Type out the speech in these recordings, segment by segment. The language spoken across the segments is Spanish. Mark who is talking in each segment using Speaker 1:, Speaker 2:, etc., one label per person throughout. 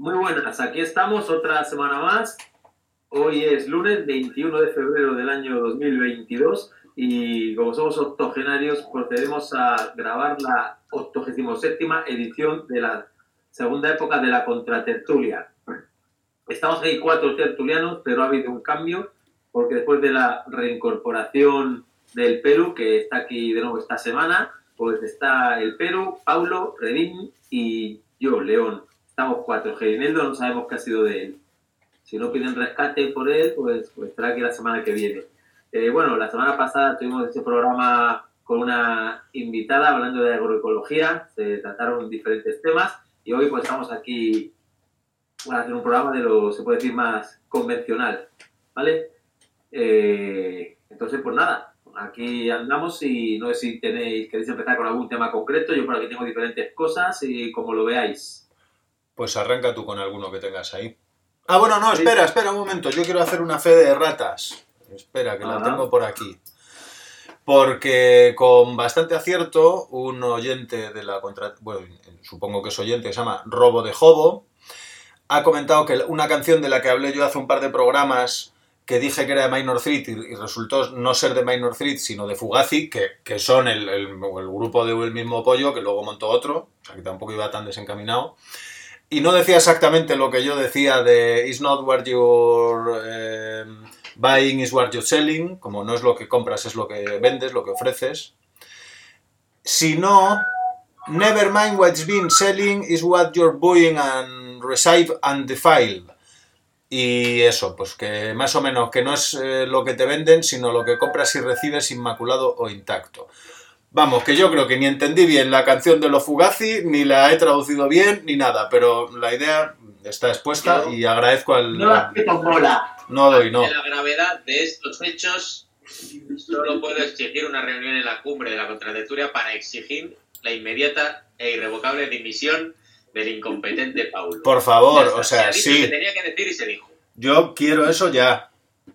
Speaker 1: Muy buenas, aquí estamos otra semana más. Hoy es lunes 21 de febrero del año 2022 y como somos octogenarios procedemos a grabar la 87ª edición de la segunda época de la Contratertulia. Estamos ahí 4 tertulianos, pero ha habido un cambio porque después de la reincorporación del Perú, que está aquí de nuevo esta semana, pues está el Perú, Paulo, Redín y yo, León. Estamos 4. Gerineldo no sabemos qué ha sido de él. Si no piden rescate por él, pues estará aquí la semana que viene. Bueno, la semana pasada tuvimos este programa con una invitada hablando de agroecología, se trataron diferentes temas y hoy pues estamos aquí para hacer un programa de lo, se puede decir, más convencional, ¿vale? Entonces, pues nada, aquí andamos y no sé si queréis empezar con algún tema concreto. Yo por aquí tengo diferentes cosas y como lo veáis.
Speaker 2: Pues arranca tú con alguno que tengas ahí. Ah, bueno, no, espera un momento. Yo quiero hacer una fe de ratas. Espera, que la tengo por aquí. Porque con bastante acierto, un oyente de la bueno, supongo que es oyente, que se llama Robo de Jobo, ha comentado que una canción de la que hablé yo hace un par de programas, que dije que era de Minor Threat y resultó no ser de Minor Threat, sino de Fugazi, que son el grupo del mismo pollo, que luego montó otro, o sea que tampoco iba tan desencaminado. Y no decía exactamente lo que yo decía de "It's not what you're buying, is what you're selling", como no es lo que compras, es lo que vendes, lo que ofreces. Sino, "Never mind what's been selling, is what you're buying and receive and defile". Y eso, pues que más o menos que no es lo que te venden, sino lo que compras y recibes inmaculado o intacto. Vamos, que yo creo que ni entendí bien la canción de los Fugazi, ni la he traducido bien, ni nada, pero la idea está expuesta y agradezco al...
Speaker 1: No la bola.
Speaker 2: No doy, no.
Speaker 3: De la gravedad de estos hechos, solo puedo exigir una reunión en la cumbre de la Contratertulia para exigir la inmediata e irrevocable dimisión del incompetente Paulo.
Speaker 2: Por favor, o sea,
Speaker 3: sí. Se tenía que decir y se dijo.
Speaker 2: Yo quiero eso ya.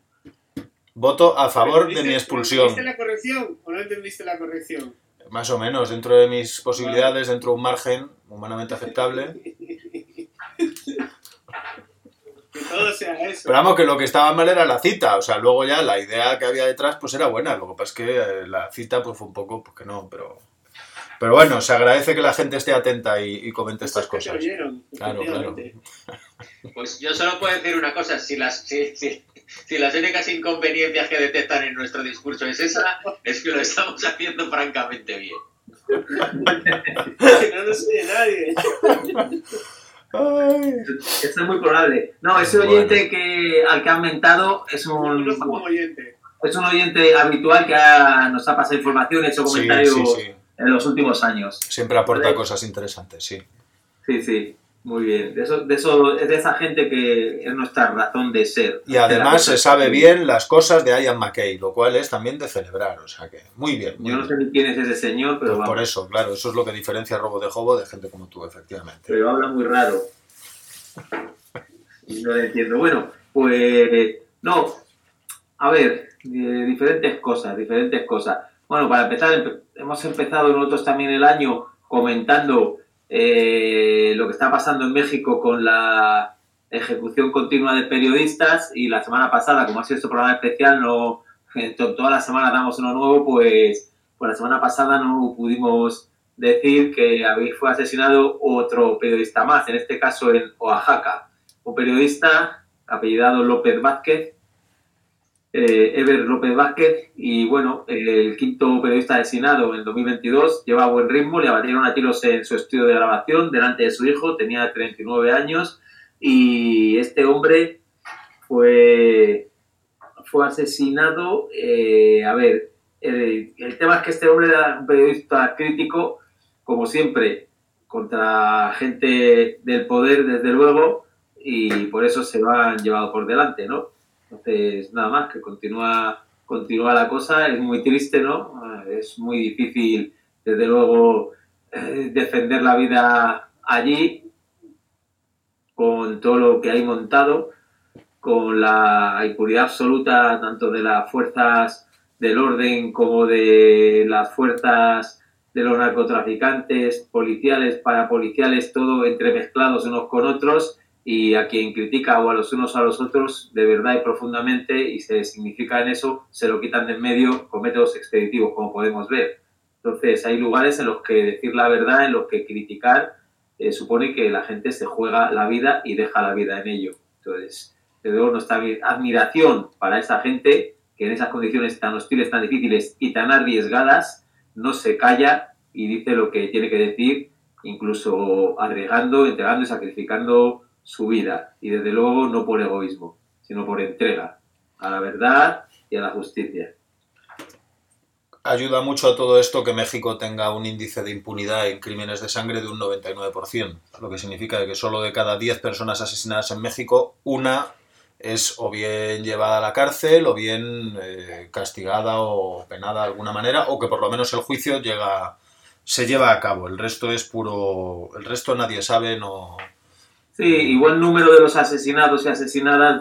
Speaker 2: Voto a favor de mi expulsión.
Speaker 4: ¿Entendiste la corrección o no entendiste la corrección?
Speaker 2: Más o menos, dentro de mis posibilidades, dentro de un margen humanamente aceptable.
Speaker 4: Que todo sea eso.
Speaker 2: Pero vamos, que lo que estaba mal era la cita. O sea, luego ya la idea que había detrás pues era buena. Lo que pasa es que la cita pues fue un poco, pues que no, pero bueno, se agradece que la gente esté atenta y comente estas cosas.
Speaker 4: Oyeron,
Speaker 2: claro.
Speaker 3: Pues yo solo puedo decir una cosa, si las únicas inconveniencias que detectan en nuestro discurso es esa, es que lo estamos haciendo francamente bien.
Speaker 4: Que no nos oye nadie.
Speaker 1: Eso es muy probable. No, ese oyente al que han mentado es un oyente habitual que nos ha pasado información, hecho comentarios en los últimos años.
Speaker 2: Siempre aporta cosas interesantes, sí.
Speaker 1: Sí, muy bien. De esa gente que es nuestra razón de ser.
Speaker 2: Y además se sabe bien las cosas de Ian McKay, lo cual es también de celebrar, o sea que muy bien.
Speaker 1: Yo no sé ni quién es ese señor, pero
Speaker 2: pues por eso, claro, eso es lo que diferencia a Robo de Jobo de gente como tú, efectivamente.
Speaker 1: Pero habla muy raro. Y no lo entiendo. Bueno, pues no. A ver, diferentes cosas. Bueno, para empezar, hemos empezado nosotros también el año comentando lo que está pasando en México con la ejecución continua de periodistas, y la semana pasada, como ha sido este programa especial, toda la semana damos uno nuevo, pues la semana pasada no pudimos decir que fue asesinado otro periodista más, en este caso en Oaxaca, un periodista apellidado López Vázquez, Eber López Vázquez, y bueno, el quinto periodista asesinado en 2022, lleva buen ritmo, le abatieron a tiros en su estudio de grabación delante de su hijo, tenía 39 años, y este hombre fue asesinado. El tema es que este hombre era un periodista crítico, como siempre, contra gente del poder, desde luego, y por eso se lo han llevado por delante, ¿no? Entonces, nada más, que continúa la cosa, es muy triste, ¿no? Es muy difícil, desde luego, defender la vida allí, con todo lo que hay montado, con la impunidad absoluta tanto de las fuerzas del orden como de las fuerzas de los narcotraficantes, policiales, parapoliciales, todo entremezclados unos con otros, y a quien critica o a los unos o a los otros de verdad y profundamente y se significa en eso, se lo quitan de en medio con métodos expeditivos, como podemos ver. Entonces, hay lugares en los que decir la verdad, en los que criticar supone que la gente se juega la vida y deja la vida en ello. Entonces, desde luego, nuestra admiración para esa gente que en esas condiciones tan hostiles, tan difíciles y tan arriesgadas no se calla y dice lo que tiene que decir, incluso arriesgando, entregando y sacrificando su vida. Y desde luego no por egoísmo, sino por entrega a la verdad y a la justicia.
Speaker 2: Ayuda mucho a todo esto que México tenga un índice de impunidad en crímenes de sangre de un 99%, lo que significa que solo de cada 10 personas asesinadas en México, una es o bien llevada a la cárcel o bien castigada o penada de alguna manera, o que por lo menos el juicio se lleva a cabo. El resto es puro... El resto nadie sabe, no...
Speaker 1: Sí, igual número de los asesinados y asesinadas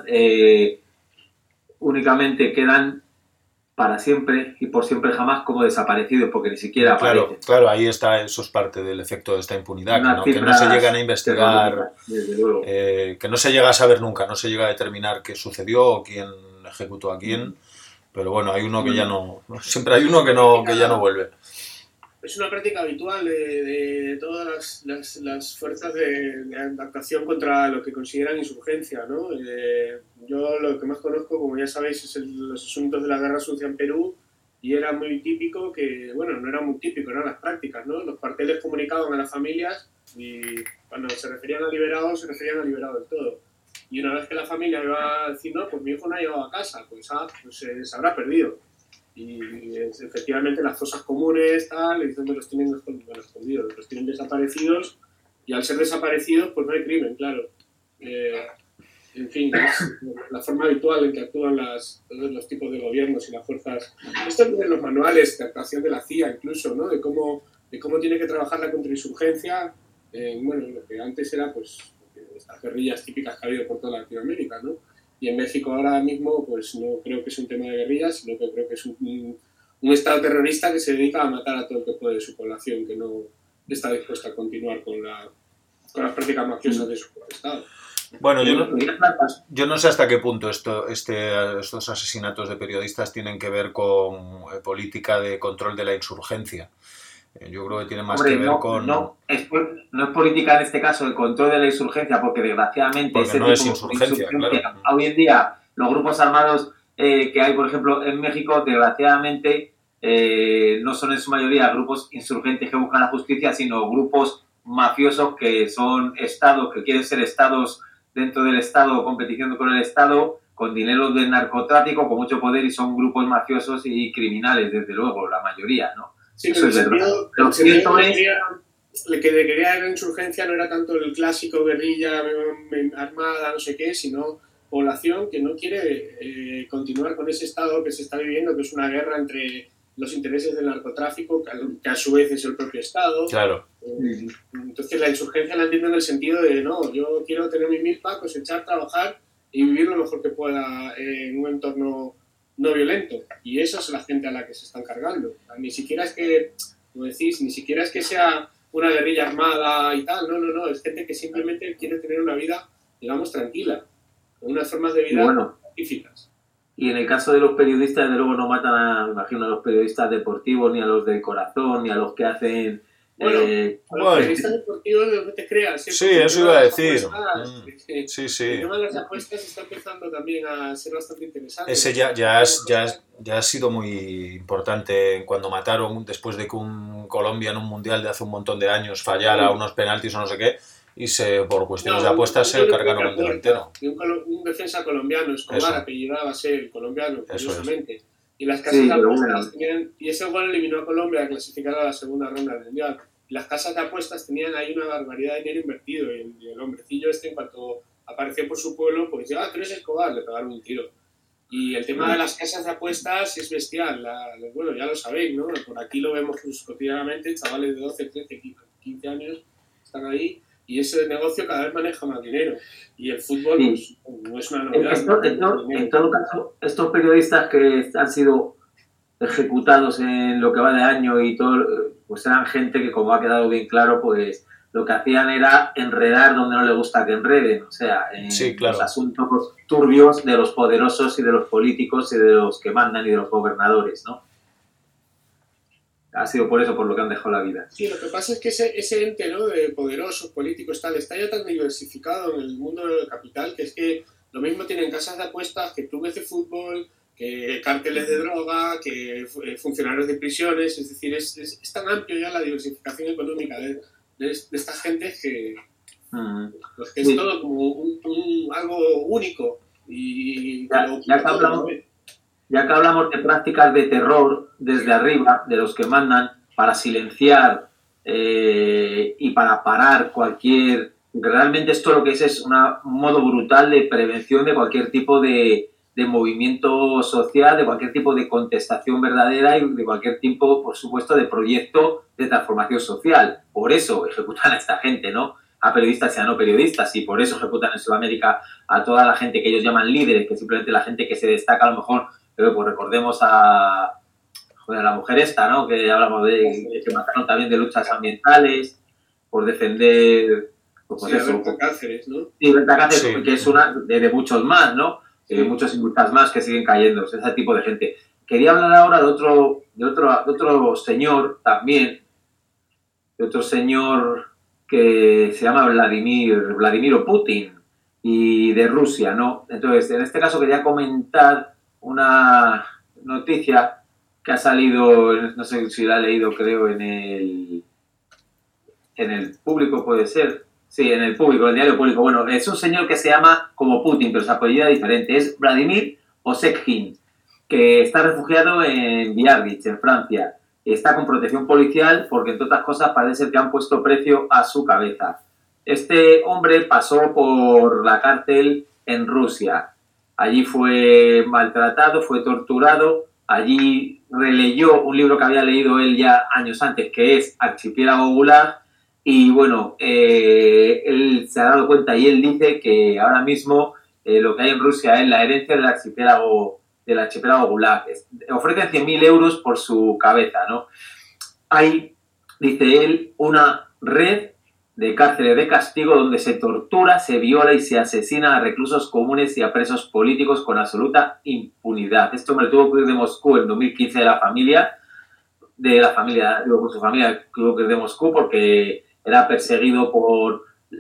Speaker 1: únicamente quedan para siempre y por siempre jamás como desaparecidos, porque ni siquiera aparecen.
Speaker 2: Claro, ahí está, eso es parte del efecto de esta impunidad, que no se llegan a investigar, que no se llega a saber nunca, no se llega a determinar qué sucedió o quién ejecutó a quién, pero bueno, hay uno que ya no, siempre hay uno que ya no vuelve.
Speaker 4: Es una práctica habitual de todas las fuerzas de actuación contra lo que consideran insurgencia, ¿no? Yo lo que más conozco, como ya sabéis, es los asuntos de la guerra sucia en Perú, y era muy típico que, bueno, no era muy típico, eran las prácticas, ¿no? Los cuarteles comunicaban a las familias y cuando se referían a liberados, se referían a liberados del todo. Y una vez que la familia iba a decir, no, pues mi hijo no ha llegado a casa, pues se habrá perdido. Y efectivamente las fosas comunes, tal, y donde los tienen escondidos, los tienen desaparecidos, y al ser desaparecidos, pues no hay crimen, claro. En fin, es la forma habitual en que actúan todos los tipos de gobiernos y las fuerzas. Esto es en los manuales de actuación de la CIA, incluso, ¿no? De cómo tiene que trabajar la contrainsurgencia, bueno, lo que antes era, pues, estas guerrillas típicas que ha habido por toda Latinoamérica, ¿no? Y en México ahora mismo, pues no creo que es un tema de guerrillas, sino que creo que es un Estado terrorista que se dedica a matar a todo el que puede de su población, que no está dispuesta a continuar con las prácticas mafiosas de su Estado.
Speaker 2: Bueno, yo no sé hasta qué punto estos asesinatos de periodistas tienen que ver con política de control de la insurgencia. Yo creo que tiene más que ver con...
Speaker 1: No es política en este caso el control de la insurgencia, porque desgraciadamente
Speaker 2: no es insurgencia, claro.
Speaker 1: Hoy en día los grupos armados que hay, por ejemplo, en México, desgraciadamente no son en su mayoría grupos insurgentes que buscan la justicia, sino grupos mafiosos que son estados, que quieren ser estados dentro del Estado, competiendo con el Estado, con dinero del narcotráfico, con mucho poder, y son grupos mafiosos y criminales, desde luego, la mayoría, ¿no?
Speaker 4: Sí, pero el sentido que quería la insurgencia no era tanto el clásico guerrilla armada, no sé qué, sino población que no quiere continuar con ese estado que se está viviendo, que es una guerra entre los intereses del narcotráfico, que a su vez es el propio Estado.
Speaker 2: Claro.
Speaker 4: Entonces la insurgencia la entiendo en el sentido de, no, yo quiero tener mi milpa, cosechar, trabajar y vivir lo mejor que pueda en un entorno no violento, y esa es la gente a la que se están cargando. Ni siquiera es que, como decís, ni siquiera es que sea una guerrilla armada y tal, no, es gente que simplemente quiere tener una vida, digamos, tranquila, con unas formas de vida pacíficas.
Speaker 1: Y en el caso de los periodistas, desde luego no matan, me imagino, a los periodistas deportivos, ni a los de corazón, ni a los que hacen...
Speaker 4: Bueno, los periodistas deportivos, no te creas.
Speaker 2: Sí, eso iba a decir.
Speaker 4: Sí. El tema de las apuestas está empezando también a ser bastante interesante.
Speaker 2: Ese ya ha sido muy importante cuando mataron, después de que un Colombia en un mundial de hace un montón de años fallara unos penaltis o no sé qué, y por cuestiones de apuestas se cargaron el delantero.
Speaker 4: Un defensa colombiano, Escobar, apellidaba ser colombiano, curiosamente. Y las
Speaker 1: casas
Speaker 4: de apuestas tenían, y ese gol eliminó a Colombia a clasificar a la segunda ronda del Mundial. Y las casas de apuestas tenían ahí una barbaridad de dinero invertido, y el hombrecillo en cuanto apareció por su pueblo, pues tú eres Escobar, le pegaron un tiro. Y el tema de las casas de apuestas es bestial, bueno, ya lo sabéis, ¿no? Por aquí lo vemos cotidianamente, chavales de 12, 13, 15 años están ahí, y ese negocio cada vez maneja más dinero. Y el fútbol pues, no es una novedad.
Speaker 1: En todo caso, estos periodistas que han sido ejecutados en lo que va de año y todo, pues eran gente que, como ha quedado bien claro, pues lo que hacían era enredar donde no le gusta que enreden, o sea, en
Speaker 2: claro.
Speaker 1: los asuntos turbios de los poderosos y de los políticos y de los que mandan y de los gobernadores, ¿no? Ha sido por eso por lo que han dejado la vida.
Speaker 4: Sí, lo que pasa es que ese ente, ¿no?, de poderosos, políticos, tal, está ya tan diversificado en el mundo del capital que es que lo mismo tienen casas de apuestas, que clubes de fútbol, que cárteles de droga, que funcionarios de prisiones, es decir, es tan amplio ya la diversificación económica de esta gente que, pues que es todo como algo único. Y
Speaker 1: ya que hablamos de prácticas de terror desde arriba, de los que mandan para silenciar y para parar cualquier... Realmente esto lo que es un modo brutal de prevención de cualquier tipo de movimiento social, de cualquier tipo de contestación verdadera y de cualquier tipo, por supuesto, de proyecto de transformación social. Por eso ejecutan a esta gente, ¿no? A periodistas y a no periodistas, y por eso ejecutan en Sudamérica a toda la gente que ellos llaman líderes, que simplemente la gente que se destaca a lo mejor, pero pues recordemos a la mujer esta, ¿no? Que hablamos de que mataron también de luchas ambientales por defender...
Speaker 4: Pues eso, Berta Cáceres, ¿no?
Speaker 1: Sí, Berta Cáceres, que es una de muchos más, ¿no? Muchos y muchas más que siguen cayendo, ese tipo de gente. Quería hablar ahora de otro señor también, de otro señor que se llama Vladimir Putin y de Rusia, ¿no? Entonces, en este caso quería comentar una noticia que ha salido, no sé si la he leído, creo, en el Público, puede ser. Sí, en el Público, en el diario Público. Bueno, es un señor que se llama como Putin, pero se apellida diferente. Es Vladimir Osekhin, que está refugiado en Biarritz, en Francia. Está con protección policial porque, entre otras cosas, parece ser que han puesto precio a su cabeza. Este hombre pasó por la cárcel en Rusia. Allí fue maltratado, fue torturado. Allí releyó un libro que había leído él ya años antes, que es Archipiélago Gulag. Y bueno, él se ha dado cuenta y él dice que ahora mismo lo que hay en Rusia es la herencia del archipiélago Gulag. Ofrecen 100.000 euros por su cabeza, ¿no? Hay, dice él, una red de cárceles de castigo donde se tortura, se viola y se asesina a reclusos comunes y a presos políticos con absoluta impunidad. Este hombre tuvo que ir de Moscú en 2015 con su familia tuvo que ir de Moscú porque era perseguido por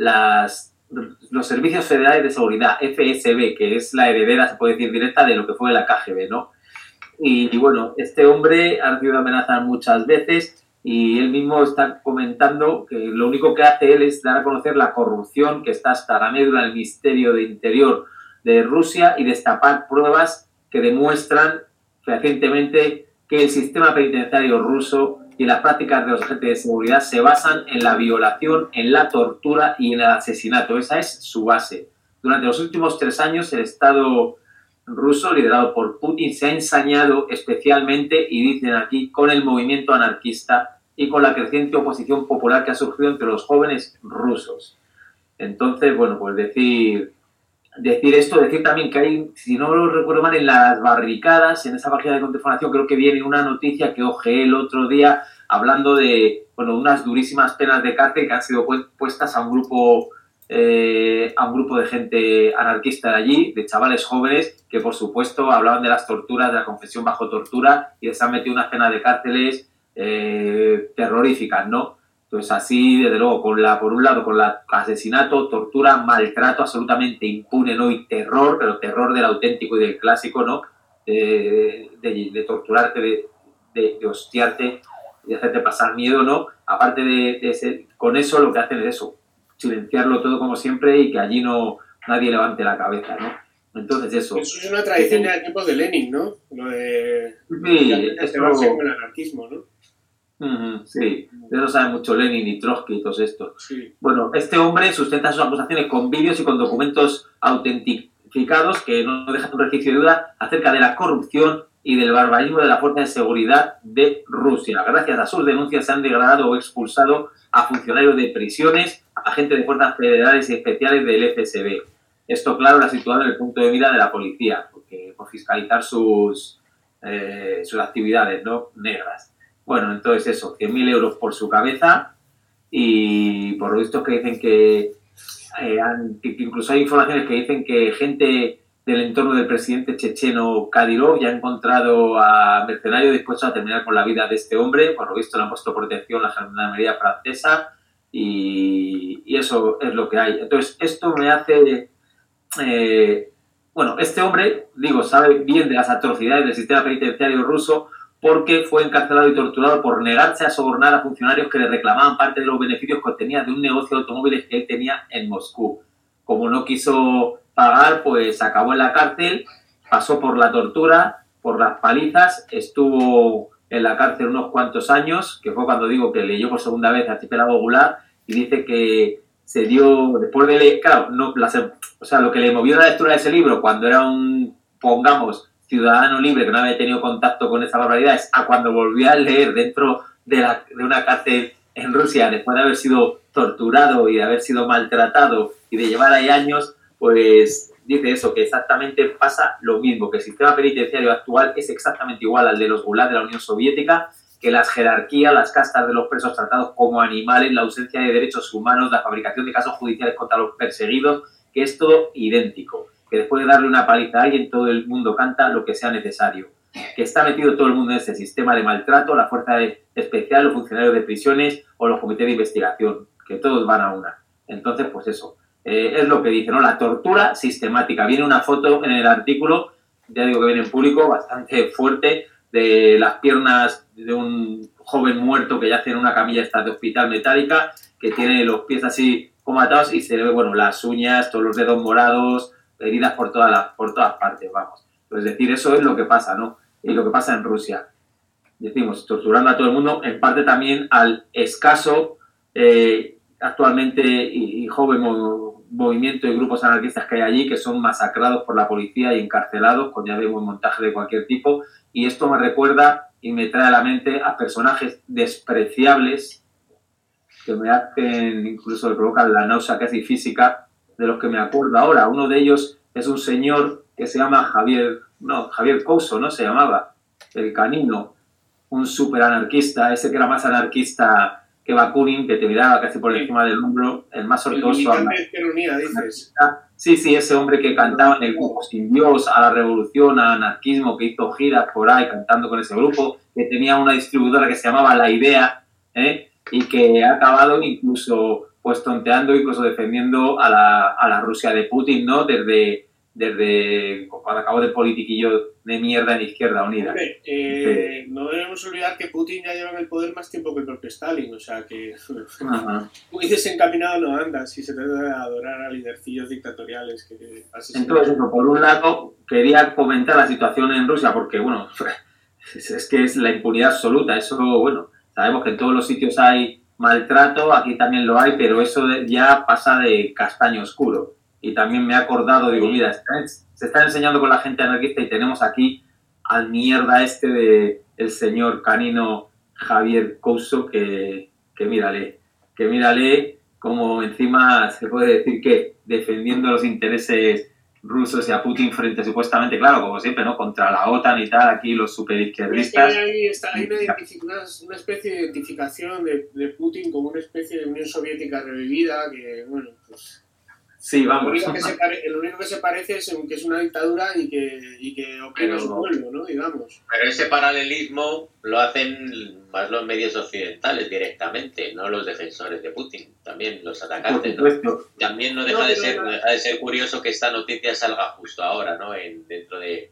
Speaker 1: los servicios federales de seguridad, FSB, que es la heredera, se puede decir, directa de lo que fue la KGB, ¿no? Y bueno, este hombre ha recibido amenazas muchas veces y él mismo está comentando que lo único que hace él es dar a conocer la corrupción que está hasta la médula del Ministerio de Interior de Rusia y destapar pruebas que demuestran fehacientemente que el sistema penitenciario ruso y las prácticas de los agentes de seguridad se basan en la violación, en la tortura y en el asesinato. Esa es su base. Durante los últimos 3 años, el Estado ruso, liderado por Putin, se ha ensañado especialmente, y dicen aquí, con el movimiento anarquista y con la creciente oposición popular que ha surgido entre los jóvenes rusos. Entonces, bueno, pues decir esto, decir también que hay, si no lo recuerdo mal, en las barricadas, en esa página de contrainformación, creo que viene una noticia que ojeé el otro día hablando de, bueno, unas durísimas penas de cárcel que han sido puestas a un grupo de gente anarquista de allí, de chavales jóvenes que, por supuesto, hablaban de las torturas, de la confesión bajo tortura, y les han metido unas penas de cárceles terroríficas, ¿no? Entonces, así, desde luego, por un lado, con la asesinato, tortura, maltrato absolutamente impune, ¿no? Y terror, pero terror del auténtico y del clásico, ¿no? De torturarte, de hostiarte, de hacerte pasar miedo, ¿no? Aparte con eso lo que hacen es eso, silenciarlo todo como siempre y que allí nadie levante la cabeza, ¿no? Entonces eso
Speaker 4: es una tradición ya de tiempos de Lenin, ¿no? Lo de...
Speaker 1: Sí,
Speaker 4: eso con el anarquismo, ¿no?
Speaker 1: Sí, de eso sabe mucho Lenin y Trotsky y todos estos.
Speaker 4: Sí.
Speaker 1: Bueno, este hombre sustenta sus acusaciones con vídeos y con documentos autentificados que no dejan un resquicio de duda acerca de la corrupción y del barbarismo de la fuerza de seguridad de Rusia. Gracias a sus denuncias se han degradado o expulsado a funcionarios de prisiones, a agentes de fuerzas federales y especiales del FSB. Esto, claro, lo ha situado en el punto de mira de la policía, porque por fiscalizar sus actividades, ¿no?, negras. Bueno, entonces eso, 100.000 euros por su cabeza y por lo visto que dicen que incluso hay informaciones que dicen que gente del entorno del presidente checheno Kadyrov ya ha encontrado a mercenarios dispuestos a terminar con la vida de este hombre. Por lo visto le han puesto protección la gendarmería francesa y eso es lo que hay. Entonces, esto me hace... bueno, este hombre, digo, sabe bien de las atrocidades del sistema penitenciario ruso porque fue encarcelado y torturado por negarse a sobornar a funcionarios que le reclamaban parte de los beneficios que obtenía de un negocio de automóviles que él tenía en Moscú. Como no quiso pagar, pues acabó en la cárcel, pasó por la tortura, por las palizas, estuvo en la cárcel unos cuantos años, que fue cuando digo que leyó por segunda vez Archipiélago Gulag, y dice que se dio, después de leer, claro, no, o sea, lo que le movió la lectura de ese libro cuando era un, pongamos, ciudadano libre que no había tenido contacto con esa barbaridad, es a cuando volvió a leer dentro de una cárcel en Rusia, después de haber sido torturado y de haber sido maltratado y de llevar ahí años, pues dice eso, que exactamente pasa lo mismo, que el sistema penitenciario actual es exactamente igual al de los Gulag de la Unión Soviética, que las jerarquías, las castas de los presos tratados como animales, la ausencia de derechos humanos, la fabricación de casos judiciales contra los perseguidos, que es todo idéntico, que después de darle una paliza a alguien todo el mundo canta lo que sea necesario, que está metido todo el mundo en ese sistema de maltrato, la fuerza especial, los funcionarios de prisiones o los comités de investigación, que todos van a una. Entonces, pues eso, es lo que dice, ¿no? La tortura sistemática. Viene una foto en el artículo, ya digo que viene en público, bastante fuerte, de las piernas de un joven muerto que yace en una camilla esta de hospital metálica, que tiene los pies así como atados y se le ve, bueno, las uñas, todos los dedos morados, heridas por todas partes, vamos. Es decir, eso es lo que pasa, ¿no? Y lo que pasa en Rusia. Decimos, torturando a todo el mundo, en parte también al escaso, actualmente y joven movimiento y grupos anarquistas que hay allí, que son masacrados por la policía y encarcelados con ya vemos montaje de cualquier tipo. Y esto me recuerda y me trae a la mente a personajes despreciables que me hacen, incluso me provocan la náusea casi física, de los que me acuerdo ahora. Uno de ellos es un señor que se llama Javier Couso, ¿no? Se llamaba, el Canino, un súper anarquista, ese que era más anarquista que Bakunin, que te miraba casi por encima del hombro, el más ortodoxo. Sí, ese hombre que cantaba en el grupo Sin Dios, a la revolución, al anarquismo, que hizo giras por ahí cantando con ese grupo, que tenía una distribuidora que se llamaba La Idea, y que ha acabado incluso pues tonteando, incluso defendiendo a la Rusia de Putin, ¿no? Desde cuando acabó de politiquillo de mierda en Izquierda Unida.
Speaker 4: Hombre, no debemos olvidar que Putin ya lleva en el poder más tiempo que el propio Stalin, o sea que muy desencaminado no anda si se trata de adorar a lidercillos dictatoriales que asesinan.
Speaker 1: Entonces, por un lado, quería comentar la situación en Rusia porque, bueno, es que es la impunidad absoluta, eso, bueno, sabemos que en todos los sitios hay maltrato, aquí también lo hay, pero eso ya pasa de castaño oscuro. Y también me he acordado, digo, mira, se está enseñando con la gente anarquista y tenemos aquí al mierda de el señor Canino Javier Couso, que mírale como encima se puede decir que defendiendo los intereses rusos y a Putin frente supuestamente, claro, como siempre, ¿no? Contra la OTAN y tal, aquí los superizquierdistas.
Speaker 4: Es que hay una especie de identificación de Putin como una especie de Unión Soviética revivida que, bueno, pues...
Speaker 1: Sí, vamos.
Speaker 4: Lo único que se parece es que es una dictadura y que opera su pueblo, ¿no? Digamos.
Speaker 3: Pero ese paralelismo lo hacen más los medios occidentales directamente, no los defensores de Putin, también los atacantes, ¿no? También no deja de ser curioso que esta noticia salga justo ahora, ¿no? Dentro de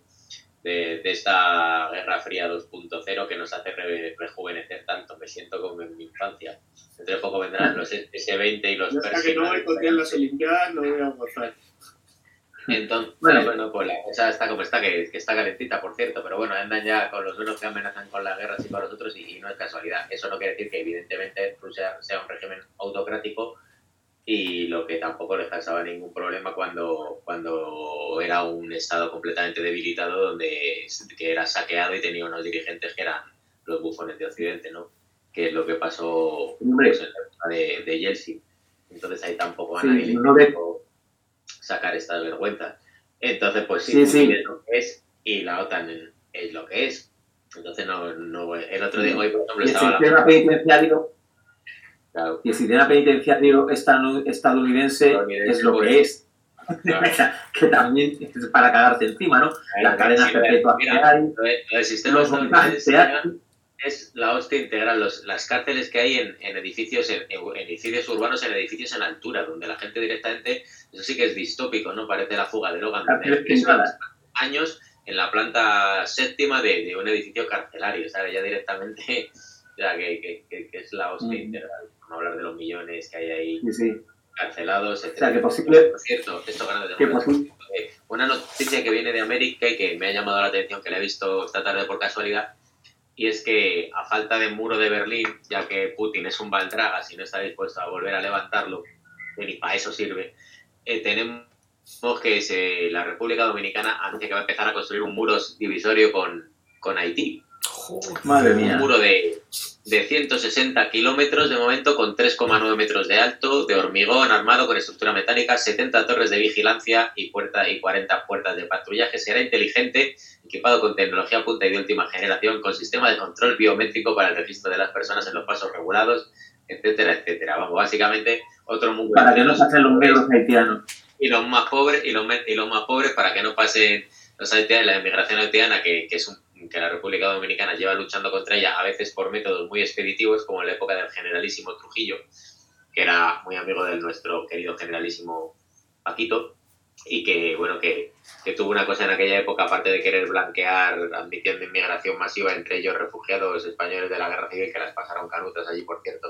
Speaker 3: esta Guerra Fría 2.0 que nos hace rejuvenecer tanto. Me siento como en mi infancia. Dentro de poco vendrán los S20 y los
Speaker 4: Hasta que no boicoteen las Olimpiadas no voy a gozar.
Speaker 3: Entonces, bueno, pues la cosa está como está, que está calentita, por cierto, pero bueno, andan ya con los buenos que amenazan con la guerra así con los otros y no es casualidad. Eso no quiere decir que evidentemente Rusia sea un régimen autocrático, y lo que tampoco les causaba ningún problema cuando era un estado completamente debilitado que era saqueado y tenía unos dirigentes que eran los bufones de Occidente, ¿no? Que es lo que pasó pues, en la época de Yeltsin. Entonces ahí tampoco a nadie le tocó sacar estas vergüenzas. Entonces pues sí. Es lo que es y la OTAN es lo que es. Entonces no el otro día hoy por ejemplo estaba Claro.
Speaker 1: Y el sistema penitenciario estadounidense es lo que es. Claro. Que también es para cagarse encima, ¿no? Las cadenas perpetuas que hay.
Speaker 3: El sistema estadounidense es la hostia integral. Las cárceles que hay en edificios urbanos, en edificios en altura, donde la gente directamente, eso sí que es distópico, ¿no? Parece La fuga de Logan, donde años en la planta séptima de un edificio carcelario, ¿sabes? Ya directamente, ya que es la hostia integral. No hablar de los millones que hay ahí.
Speaker 1: Sí.
Speaker 3: Cancelados, etc.
Speaker 1: O sea, que posible...
Speaker 3: Por cierto, esto de una noticia que viene de América y que me ha llamado la atención, que la he visto esta tarde por casualidad, y es que a falta de muro de Berlín, ya que Putin es un baldragas y no está dispuesto a volver a levantarlo, que ni para eso sirve, tenemos que la República Dominicana anuncia que va a empezar a construir un muro divisorio con Haití.
Speaker 1: Madre mía.
Speaker 3: Un muro de 160 kilómetros de momento, con 3,9 metros de alto, de hormigón, armado con estructura metálica, 70 torres de vigilancia y 40 puertas de patrullaje. Será inteligente, equipado con tecnología punta y de última generación, con sistema de control biométrico para el registro de las personas en los pasos regulados, etcétera, etcétera. Vamos, básicamente otro mundo
Speaker 1: para que no pasen los negros haitianos.
Speaker 3: Y los más pobres, para que no pasen los haitianos, la inmigración haitiana, que la República Dominicana lleva luchando contra ella, a veces por métodos muy expeditivos, como en la época del generalísimo Trujillo, que era muy amigo de nuestro querido generalísimo Paquito, y que, bueno, que tuvo una cosa en aquella época, aparte de querer blanquear, admitiendo inmigración masiva, entre ellos refugiados españoles de la Guerra Civil, que las pasaron canutas allí, por cierto,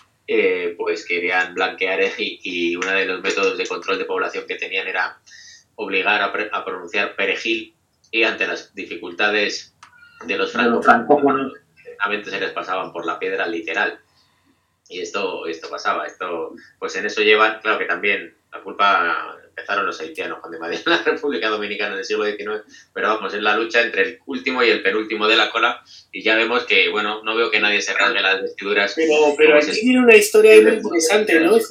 Speaker 3: pues querían blanquear, y uno de los métodos de control de población que tenían era obligar a pronunciar perejil, y ante las dificultades de los francófonos, directamente se les pasaban por la piedra literal. Y esto pasaba. Pues en eso llevan, claro que también la culpa empezaron los haitianos cuando invadieron la República Dominicana en el siglo XIX, pero vamos, es la lucha entre el último y el penúltimo de la cola, y ya vemos que, bueno, no veo que nadie se rasgue las vestiduras.
Speaker 4: Pero aquí tiene una historia muy interesante, ¿no?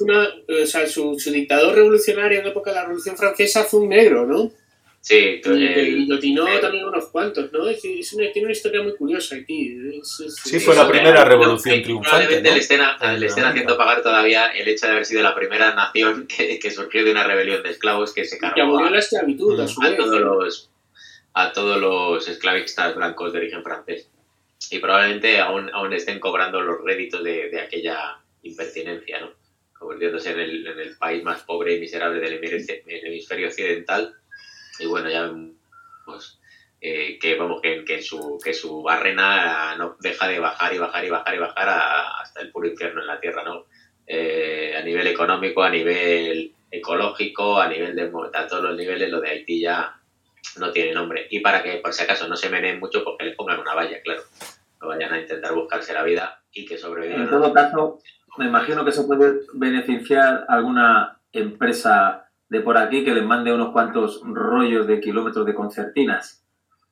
Speaker 4: Su dictador revolucionario en la época de la Revolución Francesa fue un negro, ¿no?
Speaker 3: Sí,
Speaker 4: y Lotinó también unos cuantos, ¿no? Tiene una historia muy curiosa aquí.
Speaker 2: Sí, fue la primera revolución triunfante,
Speaker 3: probablemente
Speaker 2: ¿no?
Speaker 3: le estén haciendo pagar todavía el hecho de haber sido la primera nación que surgió de una rebelión de esclavos que se cargó
Speaker 4: que abolió la esclavitud
Speaker 3: a todos los esclavistas blancos de origen francés. Y probablemente aún estén cobrando los réditos de aquella impertinencia, ¿no? Convirtiéndose en el país más pobre y miserable del hemisferio occidental. Y bueno, ya vemos que su barrena no deja de bajar y bajar y bajar y bajar hasta el puro infierno en la tierra, ¿no? A nivel económico, a nivel ecológico, a todos los niveles, lo de Haití ya no tiene nombre. Y para que, por si acaso, no se meneen mucho, porque les pongan una valla, claro. No vayan a intentar buscarse la vida y que sobrevivan.
Speaker 1: En todo caso, me imagino que eso puede beneficiar a alguna empresa de por aquí que les mande unos cuantos rollos de kilómetros de concertinas.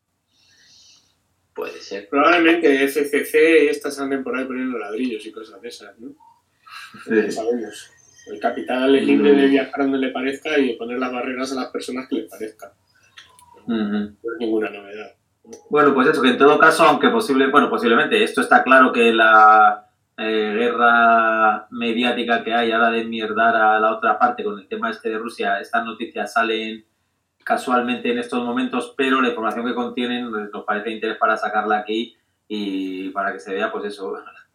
Speaker 3: Puede ser.
Speaker 4: Probablemente FCC y estas anden por ahí poniendo ladrillos y cosas de esas, ¿no? Sí. No sabemos. El capital es libre de viajar donde le parezca y de poner las barreras a las personas que le parezca. No es ninguna novedad.
Speaker 1: Bueno, pues eso, que en todo caso, aunque posiblemente, esto está claro que la guerra mediática que hay ahora de enmierdar a la otra parte con el tema de Rusia, estas noticias salen casualmente en estos momentos, pero la información que contienen nos parece de interés para sacarla aquí y para que se vea, pues eso,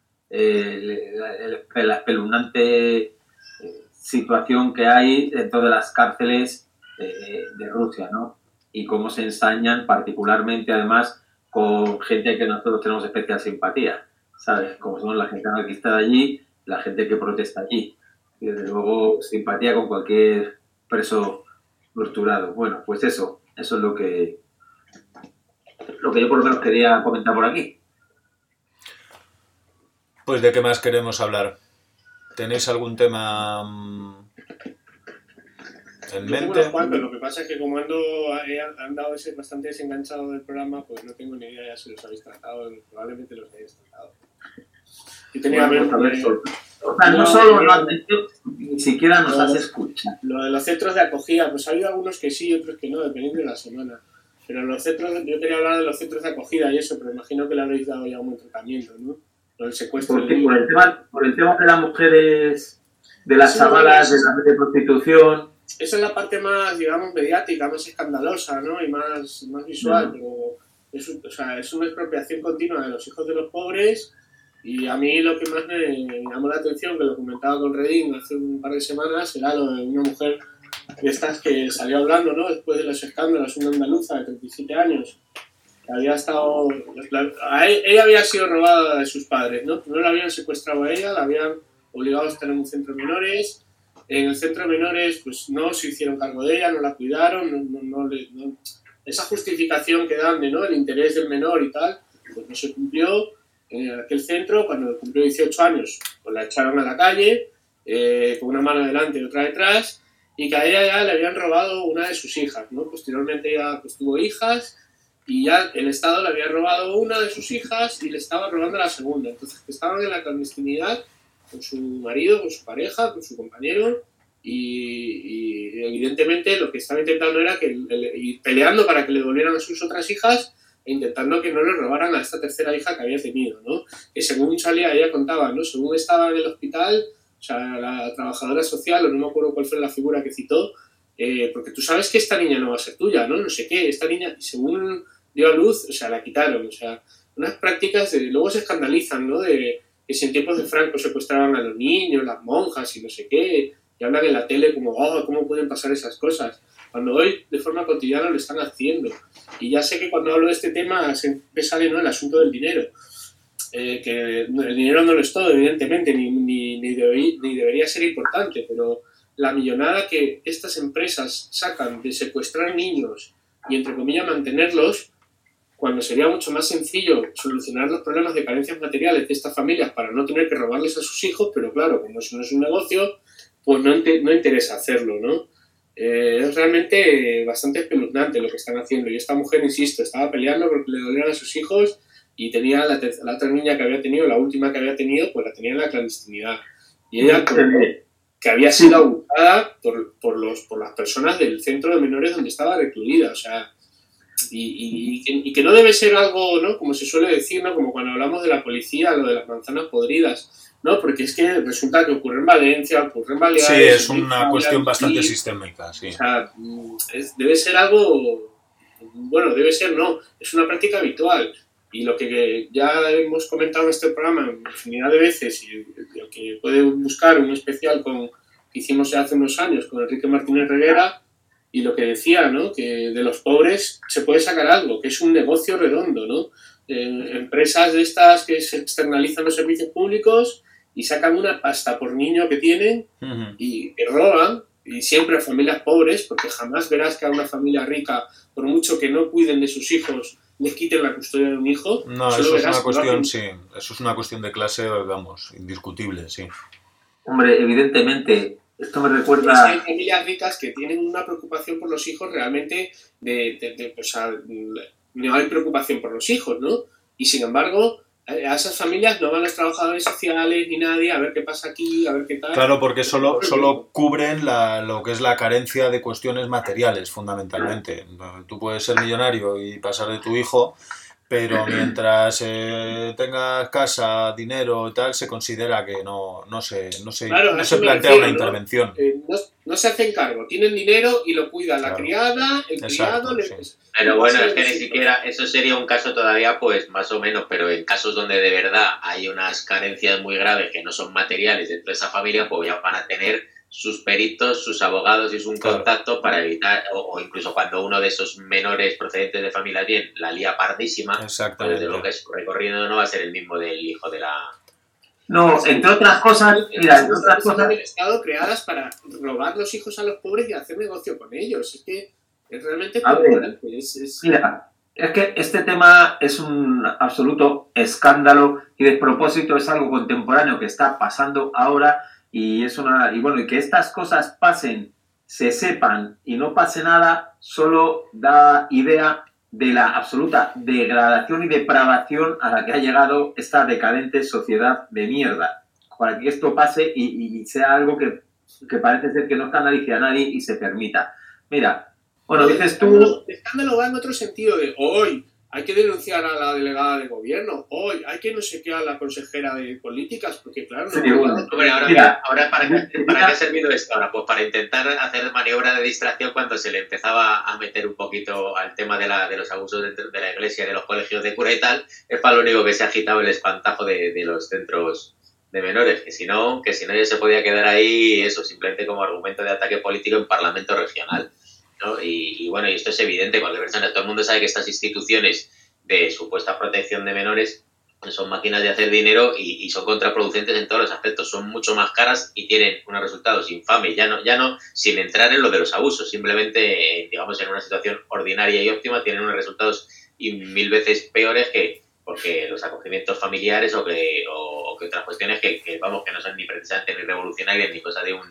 Speaker 1: la espeluznante situación que hay dentro de las cárceles de Rusia, ¿no? Y cómo se ensañan particularmente, además, con gente que nosotros tenemos especial simpatía, ¿sabes? Como son la gente anarquista de allí, la gente que protesta allí. Y desde luego, simpatía con cualquier preso torturado. Bueno, pues eso es lo que yo por lo menos quería comentar por aquí.
Speaker 2: Pues ¿de qué más queremos hablar? ¿Tenéis algún tema en mente?
Speaker 4: Tengo unos cuantos, lo que pasa es que como he andado bastante desenganchado del programa, pues no tengo ni idea ya si los habéis tratado, probablemente los hayáis tratado. Y tenía
Speaker 1: no solo no has dicho, ni siquiera nos has escuchado.
Speaker 4: Lo de los centros de acogida, pues ha habido algunos que sí y otros que no, dependiendo de la semana. Pero yo quería hablar de los centros de acogida y eso, pero imagino que le habréis dado ya un buen tratamiento, ¿no? el secuestro.
Speaker 1: Por el tema de las mujeres, de las chavalas, de la red de prostitución.
Speaker 4: Esa es la parte más, digamos, mediática, más escandalosa, ¿no? Y más visual, pero es una expropiación continua de los hijos de los pobres. Y a mí lo que más me llamó la atención, que lo comentaba con Redín hace un par de semanas, era lo de una mujer de estas que salió hablando, ¿no? Después de los escándalos, una andaluza de 37 años, que había estado... Ella había sido robada de sus padres, ¿no? No la habían secuestrado a ella, la habían obligado a estar en un centro de menores. En el centro de menores, pues no se hicieron cargo de ella, no la cuidaron, esa justificación que dan de, ¿no?, el interés del menor y tal, pues no se cumplió. En aquel centro, cuando cumplió 18 años, pues la echaron a la calle, con una mano delante y otra detrás, y que a ella ya le habían robado una de sus hijas, ¿no? Posteriormente ella pues tuvo hijas, y ya el Estado le había robado una de sus hijas y le estaba robando la segunda. Entonces, estaban en la clandestinidad con su marido, con su pareja, con su compañero, y evidentemente lo que estaba intentando era ir peleando para que le devolvieran a sus otras hijas e intentando que no le robaran a esta tercera hija que había tenido, ¿no? Que según salía, ella contaba, ¿no? Según estaba en el hospital, o sea, la trabajadora social, o no me acuerdo cuál fue la figura que citó, porque tú sabes que esta niña no va a ser tuya, ¿no? No sé qué, esta niña, según dio a luz, o sea, la quitaron, o sea, unas prácticas luego se escandalizan, ¿no? De que si en tiempos de Franco secuestraban a los niños, las monjas y no sé qué, y hablan en la tele como, oh, ¿cómo pueden pasar esas cosas? Cuando hoy de forma cotidiana lo están haciendo. Y ya sé que cuando hablo de este tema siempre sale, ¿no?, el asunto del dinero. Que el dinero no lo es todo, evidentemente, ni debería ser importante, pero la millonada que estas empresas sacan de secuestrar niños y, entre comillas, mantenerlos, cuando sería mucho más sencillo solucionar los problemas de carencias materiales de estas familias para no tener que robarles a sus hijos, pero claro, como eso no es un negocio, pues no interesa hacerlo, ¿no? Es realmente bastante espeluznante lo que están haciendo. Y esta mujer, insisto, estaba peleando porque le dolían a sus hijos y tenía la otra niña que había tenido, la última que había tenido, pues la tenía en la clandestinidad. Y ella que había sido abusada por las personas del centro de menores donde estaba recluida, o sea... Y que no debe ser algo, ¿no?, como se suele decir, ¿no?, como cuando hablamos de la policía, lo de las manzanas podridas, ¿no? Porque es que resulta que ocurre en Valencia, ocurre en Baleares...
Speaker 2: Sí, es una cuestión bastante sistémica, sí.
Speaker 4: O sea, debe ser algo... Bueno, debe ser, no, es una práctica habitual. Y lo que ya hemos comentado en este programa infinidad de veces, y el que puede buscar un especial que hicimos hace unos años con Enrique Martínez Reguera, y lo que decía, ¿no?, que de los pobres se puede sacar algo, que es un negocio redondo, ¿no? Empresas de estas que se externalizan los servicios públicos y sacan una pasta por niño que tienen y que roban, y siempre a familias pobres, porque jamás verás que a una familia rica, por mucho que no cuiden de sus hijos, les quiten la custodia de un hijo.
Speaker 2: No, eso es una cuestión, sí, eso es una cuestión de clase, vamos, indiscutible, sí.
Speaker 1: Hombre, evidentemente... Esto me recuerda...
Speaker 4: Hay familias ricas que tienen una preocupación por los hijos realmente o sea, no hay preocupación por los hijos, ¿no? Y sin embargo, a esas familias no van los trabajadores sociales ni nadie a ver qué pasa aquí, a ver qué tal.
Speaker 2: Claro, porque solo cubren lo que es la carencia de cuestiones materiales, fundamentalmente. Tú puedes ser millonario y pasar de tu hijo, pero mientras tengas casa, dinero y tal, se considera que no se plantea una intervención.
Speaker 4: No se hacen cargo, tienen dinero y lo cuidan la criada, el criado...
Speaker 2: Sí.
Speaker 3: Pero bueno, es que ni siquiera, eso sería un caso todavía, pues más o menos, pero en casos donde de verdad hay unas carencias muy graves que no son materiales dentro de esa familia, pues ya van a tener sus peritos, sus abogados y un contacto para evitar, o incluso cuando uno de esos menores procedentes de familias bien la lía pardísima, pues desde lo que es recorriendo no va a ser el mismo del hijo de la...
Speaker 1: No, entre otras cosas, mira, entre otras cosas...
Speaker 4: del Estado creadas para robar los hijos a los pobres y hacer negocio con ellos. Es que es realmente...
Speaker 1: Mira, es que este tema es un absoluto escándalo y despropósito, es algo contemporáneo que está pasando ahora. Y bueno, y que estas cosas pasen, se sepan y no pase nada, solo da idea de la absoluta degradación y depravación a la que ha llegado esta decadente sociedad de mierda. Para que esto pase y sea algo que parece ser que no escandalice a nadie y se permita. Mira, bueno, dices tú...
Speaker 4: El escándalo va en otro sentido de hoy. hay que denunciar a la delegada de gobierno, hoy hay que no sé qué a la consejera de políticas, porque claro...
Speaker 1: Sí, bueno.
Speaker 3: Hombre, ahora ¿para qué ha servido esto ahora? Pues para intentar hacer maniobra de distracción cuando se le empezaba a meter un poquito al tema de los abusos de la iglesia, de los colegios de cura y tal, es para lo único que se ha agitado el espantajo de los centros de menores, que si no ya se podía quedar ahí eso, simplemente como argumento de ataque político en Parlamento regional, ¿no? Y bueno, y esto es evidente, cualquier persona, todo el mundo sabe que estas instituciones de supuesta protección de menores son máquinas de hacer dinero y son contraproducentes en todos los aspectos, son mucho más caras y tienen unos resultados infames, ya no sin entrar en lo de los abusos, simplemente digamos en una situación ordinaria y óptima tienen unos resultados 1000 veces peores porque los acogimientos familiares o que otras cuestiones que vamos, que no son ni precisamente ni revolucionarias ni cosa de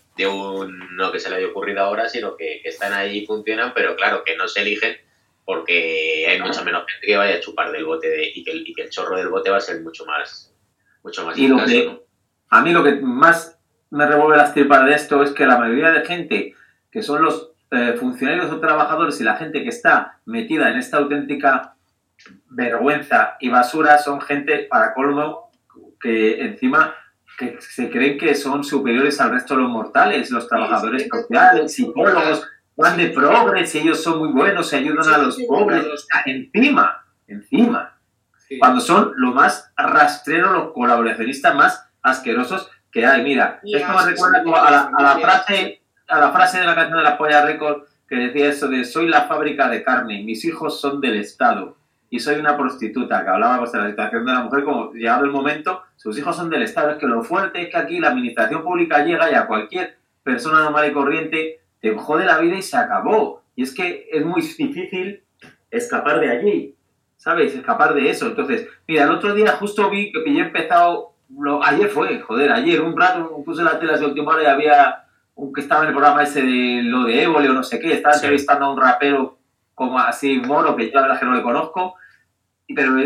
Speaker 3: no que se le haya ocurrido ahora, sino que están ahí y funcionan, pero claro, que no se eligen porque hay mucha menos gente que vaya a chupar del bote y que el chorro del bote va a ser mucho más
Speaker 1: y escaso, ¿no? A mí lo que más me revuelve las tripas de esto es que la mayoría de gente que son los funcionarios o trabajadores y la gente que está metida en esta auténtica vergüenza y basura son gente, para colmo, que encima que se creen que son superiores al resto de los mortales, los trabajadores sociales, psicólogos, van de progres, ellos son muy buenos, se ayudan a los pobres, encima, sí. Cuando son lo más rastreros, los colaboracionistas más asquerosos que hay. Mira, esto me recuerda a la frase de la canción de la Polla Record que decía eso de soy la fábrica de carne, mis hijos son del Estado y soy una prostituta, que hablaba pues, de la situación de la mujer como llegado el momento, sus hijos son del Estado. Es que lo fuerte es que aquí la administración pública llega y a cualquier persona normal y corriente te jode la vida y se acabó. Y es que es muy difícil escapar de allí, ¿sabes? Escapar de eso. Entonces, mira, el otro día justo vi que pillé empezado, ayer un rato puse la tele de última hora y había un que estaba en el programa ese de lo de Évole o no sé qué, estaba entrevistando a un rapero como así moro, que yo la verdad es que no le conozco, pero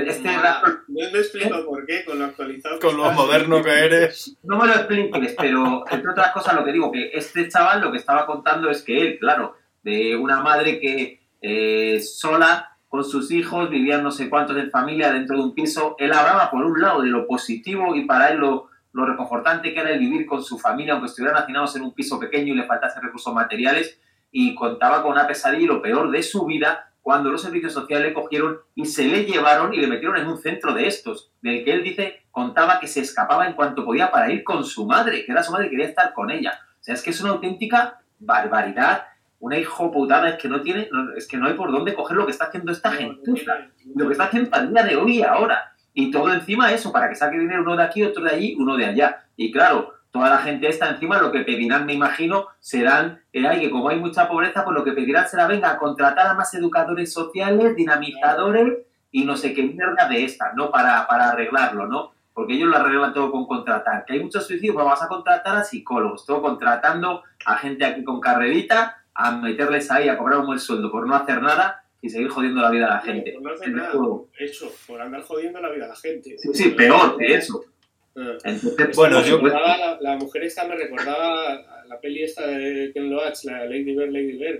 Speaker 4: no explico por qué, con lo actualizado
Speaker 2: con lo moderno que eres.
Speaker 1: No me lo expliques, pero entre otras cosas lo que digo, que este chaval lo que estaba contando es que él, claro, de una madre que sola con sus hijos, vivían no sé cuántos en familia dentro de un piso, él hablaba por un lado de lo positivo y para él lo reconfortante que era el vivir con su familia, aunque estuvieran hacinados en un piso pequeño y le faltasen recursos materiales, y contaba con una pesadilla y lo peor de su vida cuando los servicios sociales le cogieron y se le llevaron y le metieron en un centro de estos, del que él contaba que se escapaba en cuanto podía para ir con su madre, que era su madre y quería estar con ella. O sea, es que es una auténtica barbaridad, una hijoputada, es que no hay por dónde coger lo que está haciendo esta gentuza, lo que está haciendo al día de hoy y ahora. Y todo encima eso, para que saque dinero uno de aquí, otro de allí, uno de allá. Y claro, toda la gente esta encima lo que pedirán, me imagino, serán, que como hay mucha pobreza, pues lo que pedirán será, venga, contratar a más educadores sociales, dinamizadores y no sé qué mierda de estas, ¿no? Para arreglarlo, ¿no? Porque ellos lo arreglan todo con contratar. Que hay muchos suicidios, pues vas a contratar a psicólogos, todo contratando a gente aquí con carrerita, a meterles ahí, a cobrar un buen sueldo por no hacer nada y seguir jodiendo la vida a la gente.
Speaker 4: Por no hacer nada, eso, por andar jodiendo la vida a la gente.
Speaker 1: Sí, peor que eso.
Speaker 4: Entonces, bueno, la mujer esta me recordaba a la peli esta de Ken Loach, la Lady Bird,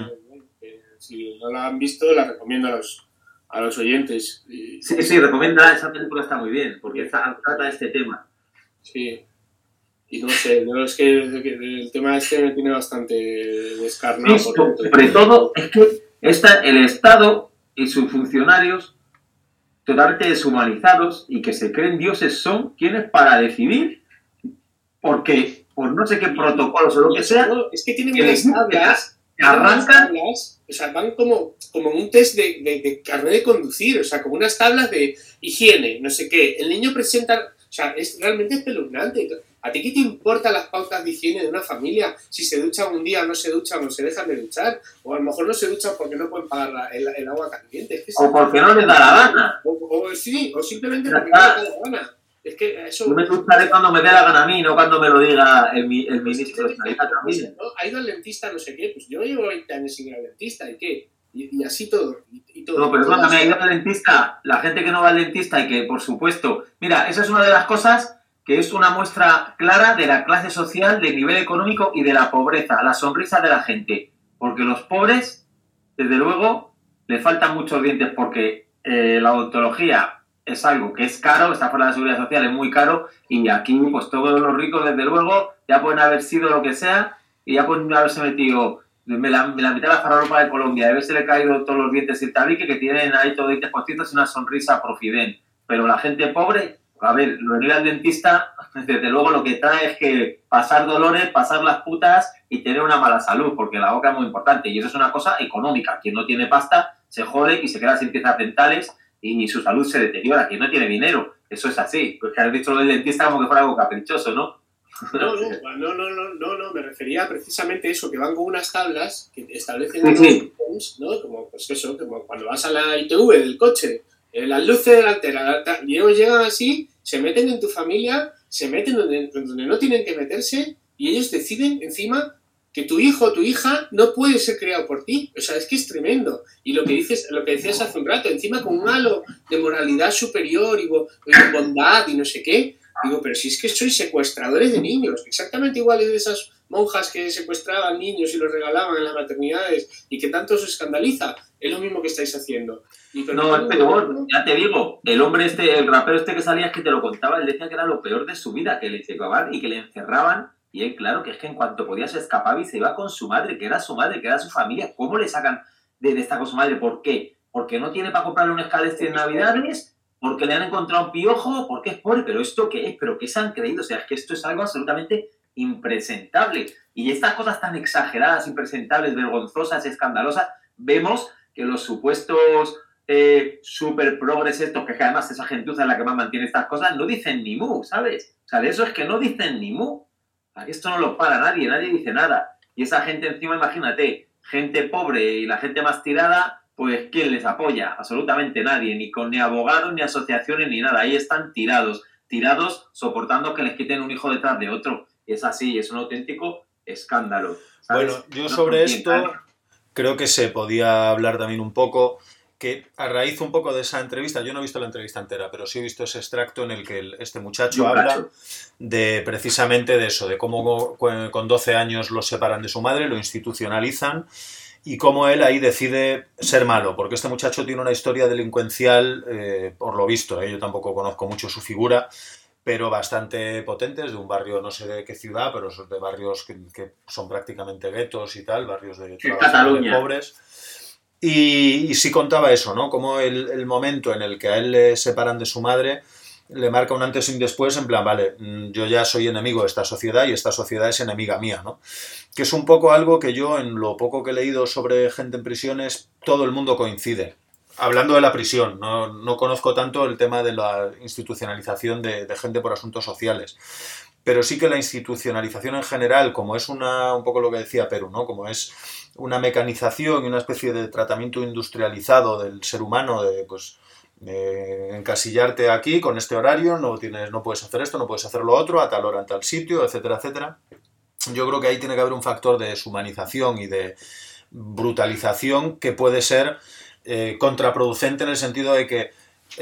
Speaker 4: que si no la han visto la recomiendo a los oyentes.
Speaker 1: Sí, recomienda, esa película está muy bien, porque trata este tema.
Speaker 4: Sí, y no sé, es que el tema este me tiene bastante descarnado.
Speaker 1: Sí, sobre todo es que el Estado y sus funcionarios totalmente deshumanizados y que se creen dioses son quienes para decidir, porque por no sé qué protocolos o lo que sea,
Speaker 4: es que tienen unas tablas
Speaker 1: que arrancan,
Speaker 4: o sea, van como un test de carnet de conducir, o sea, como unas tablas de higiene, no sé qué, el niño presenta, o sea, es realmente espeluznante. ¿A ti qué te importan las pautas de higiene de una familia? Si se duchan un día, no se duchan o se dejan de duchar. O a lo mejor no se duchan porque no pueden pagar el agua caliente. Es que
Speaker 1: o porque no les da la gana.
Speaker 4: O simplemente porque no les da la gana. Es que eso...
Speaker 1: Yo me ducharé cuando me dé la gana a mí, no cuando me lo diga el ministro de Sanidad también.
Speaker 4: ¿No? Ha ido al dentista no sé qué. Pues yo llevo 20 años sin ir al dentista. ¿Y qué? Y así todo. Y todo.
Speaker 1: No, perdóname, ha ido al dentista. La gente que no va al dentista y que, por supuesto... Mira, esa es una de las cosas... que es una muestra clara de la clase social, del nivel económico y de la pobreza, la sonrisa de la gente. Porque los pobres, desde luego, le faltan muchos dientes porque la odontología es algo que es caro, está fuera de la seguridad social, es muy caro, y aquí pues todos los ricos, desde luego, ya pueden haber sido lo que sea y ya pueden haberse metido la mitad de la farropa de Colombia, de haberse le caído todos los dientes y el tabique, que tienen ahí todos dientes postizos y una sonrisa profident. Pero la gente pobre, a ver, lo de ir al dentista, desde luego lo que trae es que pasar dolores, pasar las putas y tener una mala salud, porque la boca es muy importante y eso es una cosa económica. Quien no tiene pasta se jode y se queda sin piezas dentales y su salud se deteriora. Quien no tiene dinero, eso es así. Pues que has dicho lo del dentista como que fuera algo caprichoso, ¿no?
Speaker 4: No, me refería precisamente a eso, que van con unas tablas que establecen ¿no? Como, pues eso, como cuando vas a la ITV del coche, las luces delanteras, y ellos llegan así, se meten en tu familia, se meten donde no tienen que meterse, y ellos deciden encima que tu hijo o tu hija no puede ser criado por ti. O sea, es que es tremendo. Y lo que decías hace un rato, encima con un halo de moralidad superior y bondad y no sé qué. Digo, pero si es que sois secuestradores de niños, exactamente iguales de esas monjas que secuestraban niños y los regalaban en las maternidades y que tanto os escandaliza, es lo mismo que estáis haciendo.
Speaker 1: No, es peor, ya te digo, el hombre el rapero este que salía, es que te lo contaba, él decía que era lo peor de su vida, que le llevaban y que le encerraban, y él, claro, que es que en cuanto podía se escapaba y se iba con su madre, que era su familia. ¿Cómo le sacan de estar con su madre? ¿Por qué? ¿Porque no tiene para comprarle un escalestre en Navidades? ¿Porque le han encontrado un piojo? ¿Por qué es pobre? ¿Pero esto qué es? ¿Pero qué se han creído? O sea, es que esto es algo absolutamente impresentable. Y estas cosas tan exageradas, impresentables, vergonzosas, escandalosas, vemos que los supuestos super progres estos, que además esa gentuza es la que más mantiene estas cosas, no dicen ni mu, ¿sabes? O sea, de eso es que no dicen ni mu. Aquí esto no lo para nadie dice nada. Y esa gente encima, imagínate, gente pobre y la gente más tirada, pues ¿quién les apoya? Absolutamente nadie, ni abogados, ni asociaciones, ni nada. Ahí están tirados, soportando que les quiten un hijo detrás de otro. Y es así, es un auténtico escándalo, ¿sabes?
Speaker 2: Bueno, yo sobre esto creo que se podía hablar también un poco, que a raíz un poco de esa entrevista, yo no he visto la entrevista entera, pero sí he visto ese extracto en el que este muchacho habla de precisamente de eso, de cómo con 12 años lo separan de su madre, lo institucionalizan, y cómo él ahí decide ser malo, porque este muchacho tiene una historia delincuencial, por lo visto, yo tampoco conozco mucho su figura, pero bastante potentes, de un barrio, no sé de qué ciudad, pero son de barrios que son prácticamente guetos y tal, barrios de pobres. Y sí contaba eso, ¿no? Como el momento en el que a él le separan de su madre le marca un antes y un después, en plan, vale, yo ya soy enemigo de esta sociedad y esta sociedad es enemiga mía, ¿no? Que es un poco algo que yo, en lo poco que he leído sobre gente en prisiones, todo el mundo coincide. Hablando de la prisión, no conozco tanto el tema de la institucionalización de gente por asuntos sociales, pero sí que la institucionalización en general, como es un poco lo que decía Perú, ¿no? Como es una mecanización y una especie de tratamiento industrializado del ser humano, de pues encasillarte aquí con este horario, no puedes hacer esto, no puedes hacer lo otro, a tal hora en tal sitio, etcétera, etcétera. Yo creo que ahí tiene que haber un factor de deshumanización y de brutalización que puede ser contraproducente en el sentido de que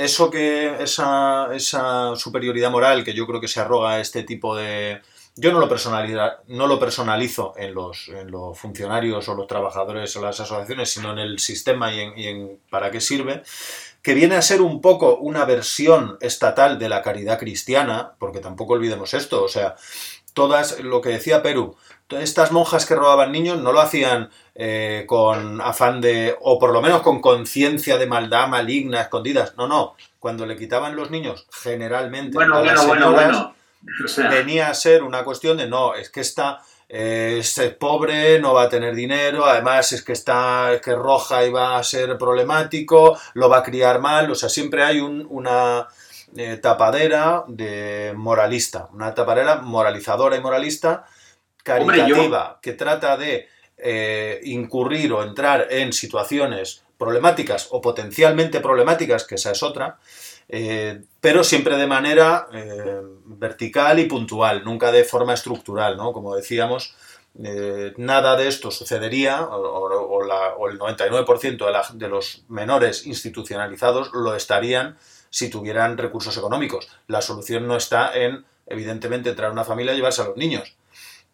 Speaker 2: esa superioridad moral que yo creo que se arroga este tipo de... Yo no lo personalizo en los funcionarios o los trabajadores o las asociaciones, sino en el sistema y en para qué sirve, que viene a ser un poco una versión estatal de la caridad cristiana, porque tampoco olvidemos esto, o sea, todas, lo que decía Perú, estas monjas que robaban niños no lo hacían con afán de, o por lo menos con conciencia de maldad maligna, escondidas, no, cuando le quitaban los niños, generalmente
Speaker 1: bueno.
Speaker 2: O sea, venía a ser una cuestión de no, es que es pobre, no va a tener dinero, además es que es roja y va a ser problemático, lo va a criar mal, o sea, siempre hay una tapadera de moralista, una tapadera moralizadora y moralista caritativa, que trata de incurrir o entrar en situaciones problemáticas o potencialmente problemáticas, que esa es otra, pero siempre de manera vertical y puntual, nunca de forma estructural, ¿no? Como decíamos, nada de esto sucedería, o el 99% de los menores institucionalizados lo estarían si tuvieran recursos económicos. La solución no está en, evidentemente, traer una familia y llevarse a los niños.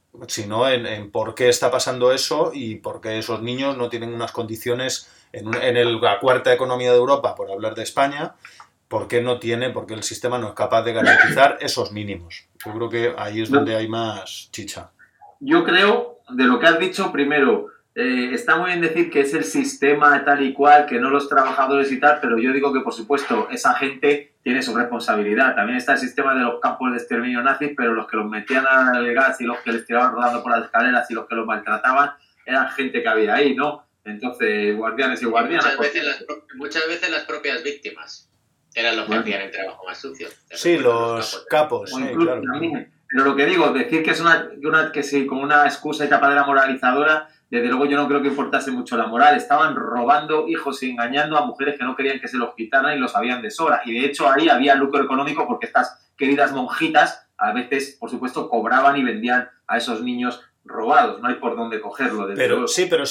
Speaker 2: sino en por qué está pasando eso y por qué esos niños no tienen unas condiciones en la cuarta economía de Europa, por hablar de España, por qué el sistema no es capaz de garantizar esos mínimos. Yo creo que ahí es donde hay más chicha.
Speaker 1: Yo creo, de lo que has dicho, primero, está muy bien decir que es el sistema tal y cual, que no los trabajadores y tal, pero yo digo que, por supuesto, esa gente tiene su responsabilidad. También está el sistema de los campos de exterminio nazis, pero los que los metían al gas y los que les tiraban rodando por las escaleras y los que los maltrataban eran gente que había ahí, ¿no? Entonces, guardianes y guardianas.
Speaker 3: Muchas veces las propias víctimas eran los que hacían el trabajo más sucio.
Speaker 2: Sí, los capos, sí, claro.
Speaker 1: También. Pero lo que digo, decir que es que sí, como una excusa y tapadera moralizadora, desde luego yo no creo que importase mucho la moral. Estaban robando hijos y engañando a mujeres que no querían que se los quitaran y lo sabían de sobra. Y de hecho ahí había lucro económico porque estas queridas monjitas a veces, por supuesto, cobraban y vendían a esos niños robados. No hay por dónde cogerlo.
Speaker 2: Pero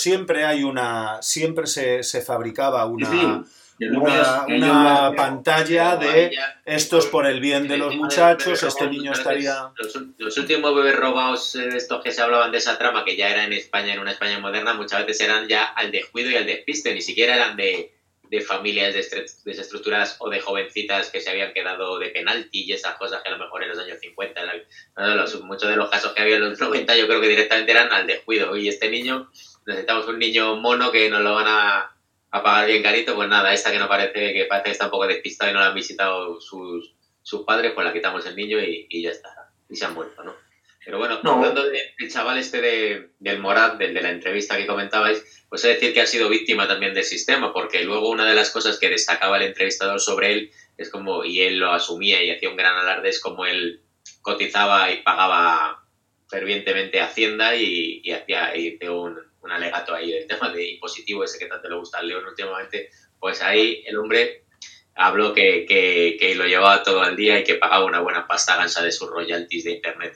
Speaker 2: siempre se fabricaba una... Sí. Una pantalla de esto es por el bien de los muchachos, este niño estaría...
Speaker 3: Los últimos bebés robados, estos que se hablaban de esa trama, que ya era en España, en una España moderna, muchas veces eran ya al descuido y al despiste, ni siquiera eran de familias desestructuradas o de jovencitas que se habían quedado de penalti y esas cosas que a lo mejor en los años 50, muchos de los casos que había en los 90 yo creo que directamente eran al descuido. Y este niño, necesitamos un niño mono que nos lo van a pagar bien carito, pues nada, esta que parece que está un poco despistada y no la han visitado sus padres, pues la quitamos el niño y ya está, y se han muerto, ¿no? Pero bueno, hablando del chaval este del Morad, del de la entrevista que comentabais, pues es decir que ha sido víctima también del sistema, porque luego una de las cosas que destacaba el entrevistador sobre él es como, y él lo asumía y hacía un gran alarde, es como él cotizaba y pagaba fervientemente Hacienda y hacía un alegato ahí del tema de impositivo ese que tanto le gusta al León últimamente, pues ahí el hombre habló que lo llevaba todo al día y que pagaba una buena pasta gansa de sus royalties de internet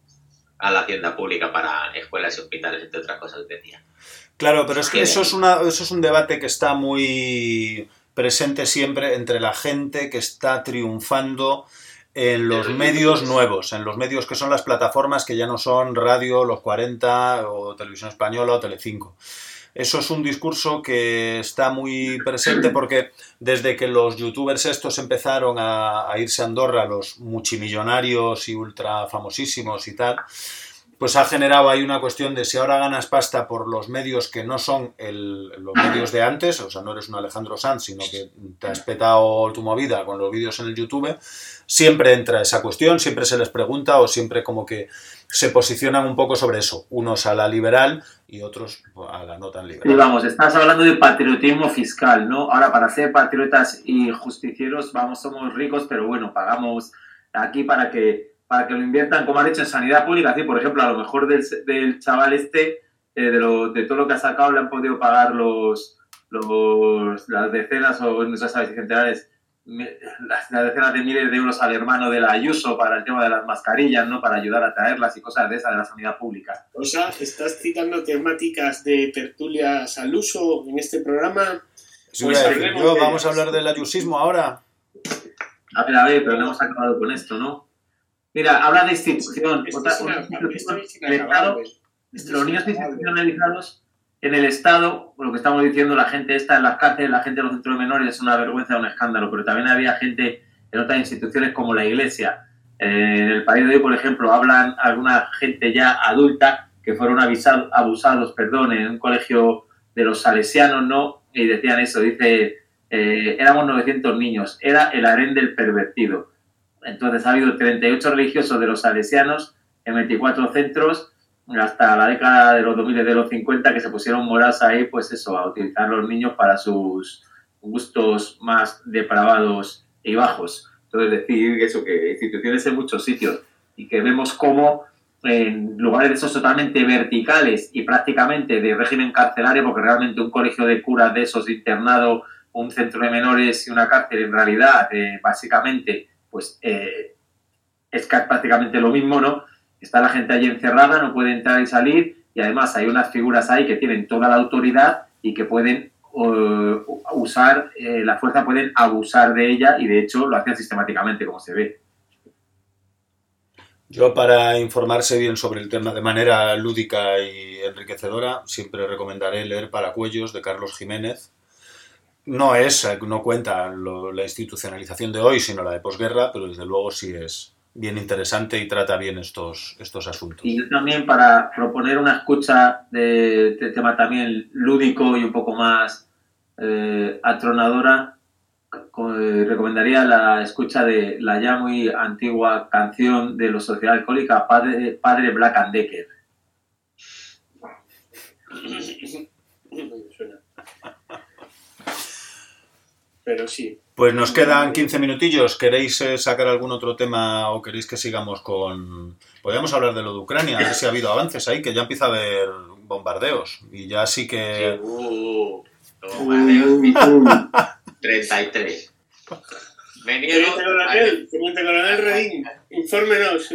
Speaker 3: a la hacienda pública para escuelas y hospitales, entre otras cosas, decía.
Speaker 2: Claro, pero es que eso es un debate que está muy presente siempre entre la gente que está triunfando en los medios nuevos, en los medios que son las plataformas que ya no son Radio, Los 40 o Televisión Española o Telecinco. Eso es un discurso que está muy presente porque desde que los youtubers estos empezaron a irse a Andorra, los multimillonarios y ultra famosísimos y tal, pues ha generado ahí una cuestión de si ahora ganas pasta por los medios que no son los medios de antes, o sea, no eres un Alejandro Sanz, sino que te has petado tu movida con los vídeos en el YouTube, siempre entra esa cuestión, siempre se les pregunta o siempre como que se posicionan un poco sobre eso, unos a la liberal y otros a la no tan liberal.
Speaker 1: Sí, vamos, estás hablando de patriotismo fiscal, ¿no? Ahora, para ser patriotas y justicieros, somos ricos, pero bueno, pagamos aquí para que lo inviertan, como has dicho, en sanidad pública. Así, por ejemplo, a lo mejor del chaval de todo lo que ha sacado le han podido pagar las decenas o no sabes si centenares, las decenas de miles de euros al hermano de la Ayuso para el tema de las mascarillas, ¿no? Para ayudar a traerlas y cosas de esa, de la sanidad pública.
Speaker 4: O sea, ¿estás citando temáticas de tertulias al uso en este programa?
Speaker 2: Vamos a hablar del ayusismo ahora.
Speaker 1: A ver, pero no hemos acabado con esto, ¿no? Mira, habla de institución. Los niños institucionalizados en el Estado, lo que estamos diciendo, la gente está en las cárceles, la gente en los centros de menores, es una vergüenza, un escándalo, pero también había gente en otras instituciones como la Iglesia. En el país de hoy, por ejemplo, hablan alguna gente ya adulta que fueron abusados en un colegio de los salesianos, ¿no? Y decían eso, éramos 900 niños, era el harén del pervertido. Entonces ha habido 38 religiosos de los salesianos en 24 centros hasta la década de los 2000, de los 50, que se pusieron moras ahí, pues eso, a utilizar los niños para sus gustos más depravados y bajos. Entonces decir eso, que instituciones en muchos sitios y que vemos cómo en lugares de esos totalmente verticales y prácticamente de régimen carcelario, porque realmente un colegio de curas de esos de internado, un centro de menores y una cárcel en realidad básicamente pues es prácticamente lo mismo, ¿no? Está la gente allí encerrada, no puede entrar y salir, y además hay unas figuras ahí que tienen toda la autoridad y que pueden usar la fuerza, pueden abusar de ella, y de hecho lo hacen sistemáticamente, como se ve.
Speaker 2: Yo, para informarse bien sobre el tema de manera lúdica y enriquecedora, siempre recomendaré leer Paracuellos de Carlos Jiménez. No cuenta la institucionalización de hoy, sino la de posguerra, pero desde luego sí es bien interesante y trata bien estos asuntos.
Speaker 1: Y yo también, para proponer una escucha de tema también lúdico y un poco más atronadora, recomendaría la escucha de la ya muy antigua canción de los Sociedad Alcohólica, Padre Black and Decker.
Speaker 4: Pero sí.
Speaker 2: Pues nos quedan 15 minutillos. ¿Queréis sacar algún otro tema o queréis que sigamos con...? Podríamos hablar de lo de Ucrania, a ver si ha habido avances ahí, que ya empieza a haber bombardeos. Y ya sí que...
Speaker 3: Bombardeos. 33.
Speaker 4: Teniente Coronel Redín, infórmenos.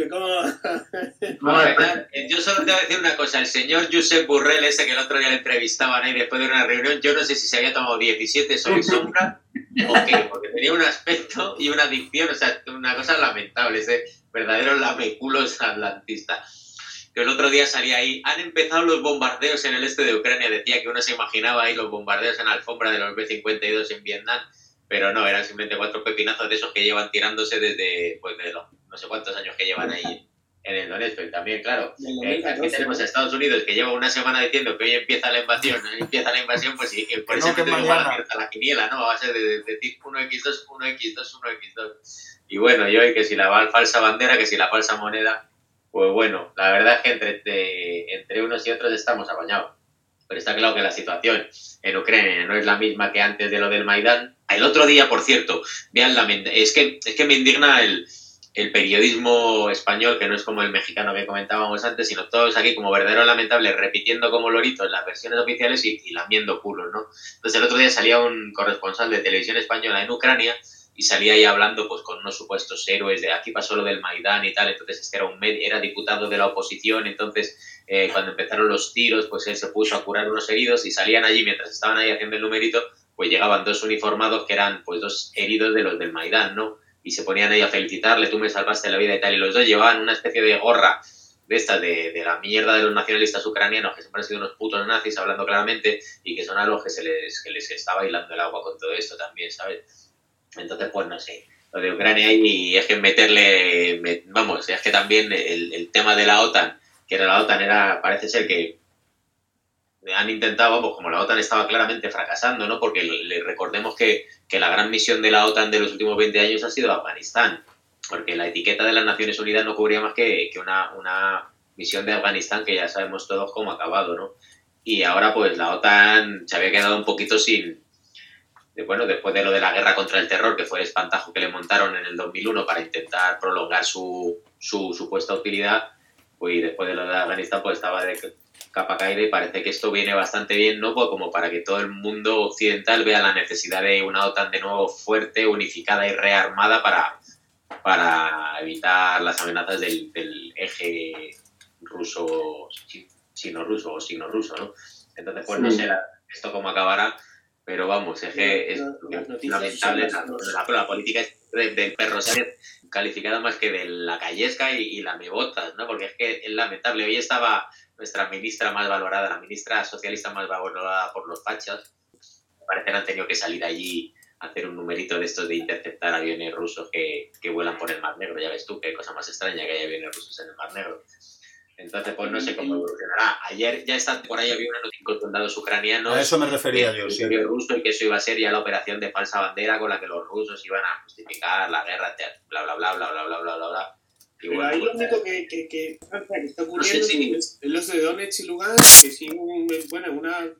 Speaker 3: Yo solo te voy a decir una cosa. El señor Josep Borrell, ese que el otro día le entrevistaban ahí después de una reunión, yo no sé si se había tomado 17 sol sombra o qué, porque tenía un aspecto y una dicción, o sea, una cosa lamentable, ese verdadero lameculos atlantista. Que el otro día salía ahí, han empezado los bombardeos en el este de Ucrania, decía que uno se imaginaba ahí los bombardeos en alfombra de los B-52 en Vietnam, pero no, eran simplemente 4 pepinazos de esos que llevan tirándose desde, pues, de los no sé cuántos años que llevan ahí en el Donetsk. Pero también, claro, aquí tenemos a Estados Unidos, que lleva una semana diciendo que hoy empieza la invasión, pues y por eso que igual acierta la quiniela, ¿no? A base de decir 1x2, 1x2, 1x2. Y bueno, y hoy que si la falsa bandera, que si la falsa moneda, pues bueno, la verdad es que entre unos y otros estamos apañados. Pero está claro que la situación en Ucrania no es la misma que antes de lo del Maidán. El otro día, por cierto, vean es que me indigna el periodismo español, que no es como el mexicano que comentábamos antes, sino todos aquí como verdaderos lamentables, repitiendo como loritos las versiones oficiales y lamiendo culos, ¿no? Entonces el otro día salía un corresponsal de televisión española en Ucrania y salía ahí hablando pues con unos supuestos héroes de aquí pasó lo del Maidán y tal. Entonces este era diputado de la oposición. Entonces cuando empezaron los tiros, pues él se puso a curar unos heridos y salían allí, mientras estaban ahí haciendo el numerito, pues llegaban 2 uniformados que eran pues 2 heridos de los del Maidán, ¿no? Y se ponían ahí a felicitarle, tú me salvaste la vida y tal. Y los dos llevaban una especie de gorra de estas de la mierda de los nacionalistas ucranianos, que siempre han sido unos putos nazis, hablando claramente, y que son a los que les está bailando el agua con todo esto también, ¿sabes? Entonces, pues no sé, lo de Ucrania y es que es que también el tema de la OTAN, que era la OTAN, parece ser que han intentado, pues como la OTAN estaba claramente fracasando, ¿no? Porque recordemos que la gran misión de la OTAN de los últimos 20 años ha sido Afganistán, porque la etiqueta de las Naciones Unidas no cubría más que una misión de Afganistán, que ya sabemos todos cómo ha acabado, ¿no? Y ahora pues la OTAN se había quedado un poquito después de lo de la guerra contra el terror, que fue el espantajo que le montaron en el 2001 para intentar prolongar su supuesta utilidad, pues y después de lo de Afganistán pues estaba de capa caída, y parece que esto viene bastante bien, ¿no? Pues como para que todo el mundo occidental vea la necesidad de una OTAN de nuevo fuerte, unificada y rearmada para evitar las amenazas del eje ruso, sino-ruso o sino-ruso, ¿no? Entonces, pues no sé esto cómo acabará, pero vamos, es que es lamentable la política del perro ser calificada más que de la callesca y la mebotas, ¿no? Porque es que es lamentable. Hoy estaba nuestra ministra más valorada, la ministra socialista más valorada por los fachas. Me parece que han tenido que salir allí a hacer un numerito de estos de interceptar aviones rusos que vuelan por el Mar Negro. Ya ves tú, qué cosa más extraña que hay aviones rusos en el Mar Negro. Entonces, pues no sé cómo evolucionará. Ayer ya por ahí había una noticia con soldados ucranianos.
Speaker 2: A eso me refería yo, sí.
Speaker 3: Ruso, y que eso iba a ser ya la operación de falsa bandera con la que los rusos iban a justificar la guerra, bla, bla, bla, bla, bla, bla, bla, bla, bla.
Speaker 4: Y pero bueno, ahí lo único que está ocurriendo es los de Donetsk y Lugansk, que siguen, una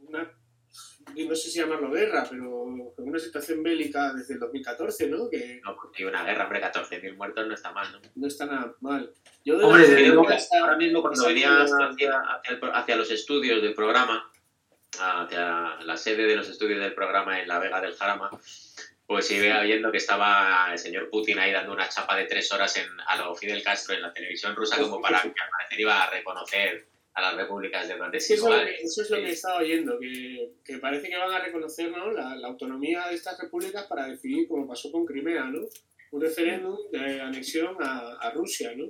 Speaker 4: no sé si llamarlo guerra, pero una situación bélica desde el 2014, ¿no?
Speaker 3: No, porque una guerra, hombre, 14.000 muertos no está mal, ¿no?
Speaker 4: No está nada mal.
Speaker 3: Ahora mismo cuando venía hacia los estudios del programa, hacia la sede de los estudios del programa en la Vega del Jarama, pues iba viendo que estaba el señor Putin ahí dando una chapa de 3 horas a lo Fidel Castro en la televisión rusa, como para que al parecer iba a reconocer a las repúblicas de Donetsk y Lugansk.
Speaker 4: Eso es lo que he estado oyendo, que parece que van a reconocer, ¿no?, la autonomía de estas repúblicas para decidir, como pasó con Crimea, ¿no?, un referéndum de anexión a Rusia, ¿no?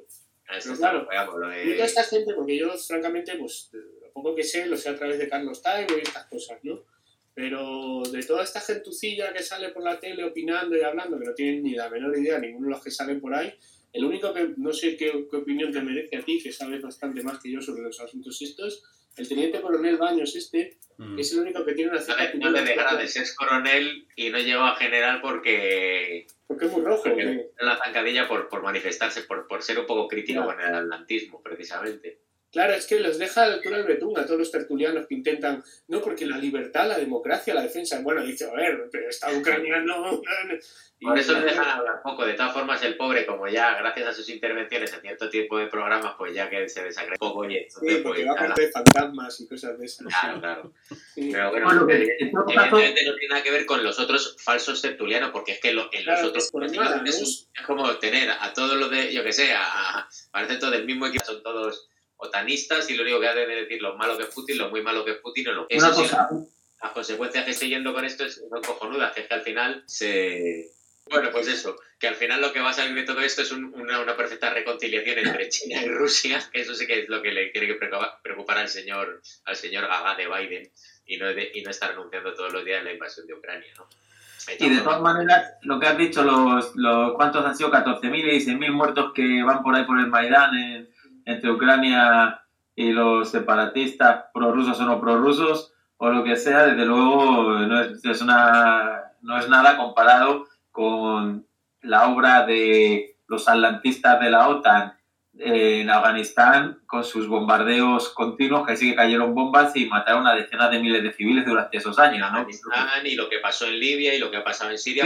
Speaker 4: Pero claro, y toda esta gente, porque yo francamente, pues lo poco que sé, lo sé a través de Carlos Taibo y estas cosas, ¿no? Pero de toda esta gentucilla que sale por la tele opinando y hablando, que no tienen ni la menor idea, ninguno de los que salen por ahí, el único que, no sé qué opinión te merece a ti, que sabes bastante más que yo sobre los asuntos estos, el teniente coronel Baños que es el único que tiene una cierta
Speaker 3: opinión. No le dejará de ser coronel y no llegó a general porque
Speaker 4: es muy rojo.
Speaker 3: En la zancadilla por manifestarse, por ser un poco crítico con el atlantismo, precisamente.
Speaker 4: Claro, es que los deja a la altura del betún a todos los tertulianos que intentan, no, porque la libertad, la democracia, la defensa, bueno, dice, a ver, pero está ucraniano...
Speaker 3: Por eso le dejan hablar poco. De todas formas, el pobre, como ya, gracias a sus intervenciones en cierto tipo de programas, pues ya que se desagrega un poco, oye, entonces,
Speaker 4: sí, porque
Speaker 3: pues,
Speaker 4: va a de fantasmas y cosas de esas.
Speaker 3: Claro. Sí. Pero bueno, evidentemente no tiene nada que ver con los otros falsos tertulianos, porque es que en los otros es como tener a todos los de, yo que sé, parecen todos del mismo equipo, son todos otanistas y lo único que hacen es decir lo malo que es Putin, lo muy malo que es Putin o lo que es. Las consecuencias que estoy yendo con esto son cojonudas, que es que al final Bueno, pues eso, que al final lo que va a salir de todo esto es una perfecta reconciliación entre China y Rusia, que eso sí que es lo que le tiene que preocupar al señor Gaga de Biden y no estar anunciando todos los días la invasión de Ucrania, ¿no?
Speaker 1: Y de todas maneras, lo que has dicho, ¿cuántos han sido? 14.000 y 16.000 muertos que van por ahí por el Maidán entre Ucrania y los separatistas prorrusos o no prorrusos, o lo que sea, desde luego no es nada comparado con la obra de los atlantistas de la OTAN en Afganistán, con sus bombardeos continuos, que sí que cayeron bombas y mataron a decenas de miles de civiles durante esos años, ¿no?
Speaker 3: Y lo que pasó en Libia y lo que ha pasado en Siria.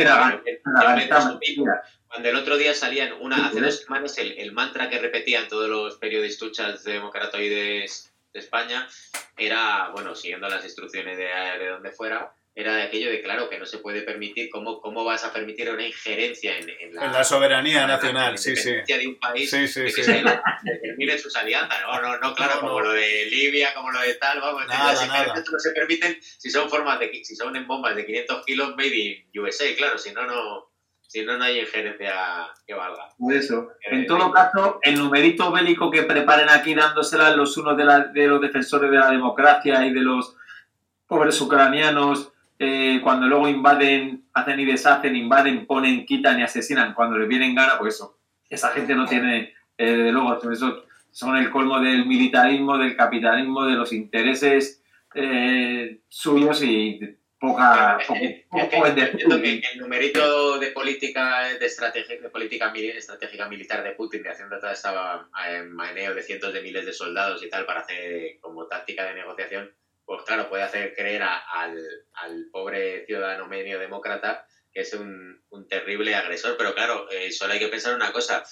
Speaker 3: Cuando el otro día salían, hace 2 semanas, el mantra que repetían todos los periodistuchas democratoides de España era, bueno, siguiendo las instrucciones de donde fuera, era de aquello de, claro, que no se puede permitir, ¿cómo vas a permitir una injerencia en
Speaker 2: la soberanía nacional, sí,
Speaker 3: de un país que se determine sus alianzas? No, claro, como lo de Libia, como lo de tal, vamos,
Speaker 2: nada.
Speaker 3: No se permiten si son en bombas de 500 kilos made in USA, claro, si no hay injerencia que valga.
Speaker 1: Por eso, en todo caso, el numerito bélico que preparen aquí dándosela los unos de los defensores de la democracia y de los pobres ucranianos, cuando luego invaden, hacen y deshacen, invaden, ponen, quitan y asesinan cuando les vienen gana, pues eso, esa gente no tiene, desde luego, eso son el colmo del militarismo, del capitalismo, de los intereses suyos y poco
Speaker 3: entiendo que el numerito de política estratégica militar de Putin, de haciendo toda esta maneo de cientos de miles de soldados y tal para hacer como táctica de negociación, pues claro, puede hacer creer al pobre ciudadano medio demócrata que es un terrible agresor, pero claro, solo hay que pensar una cosa,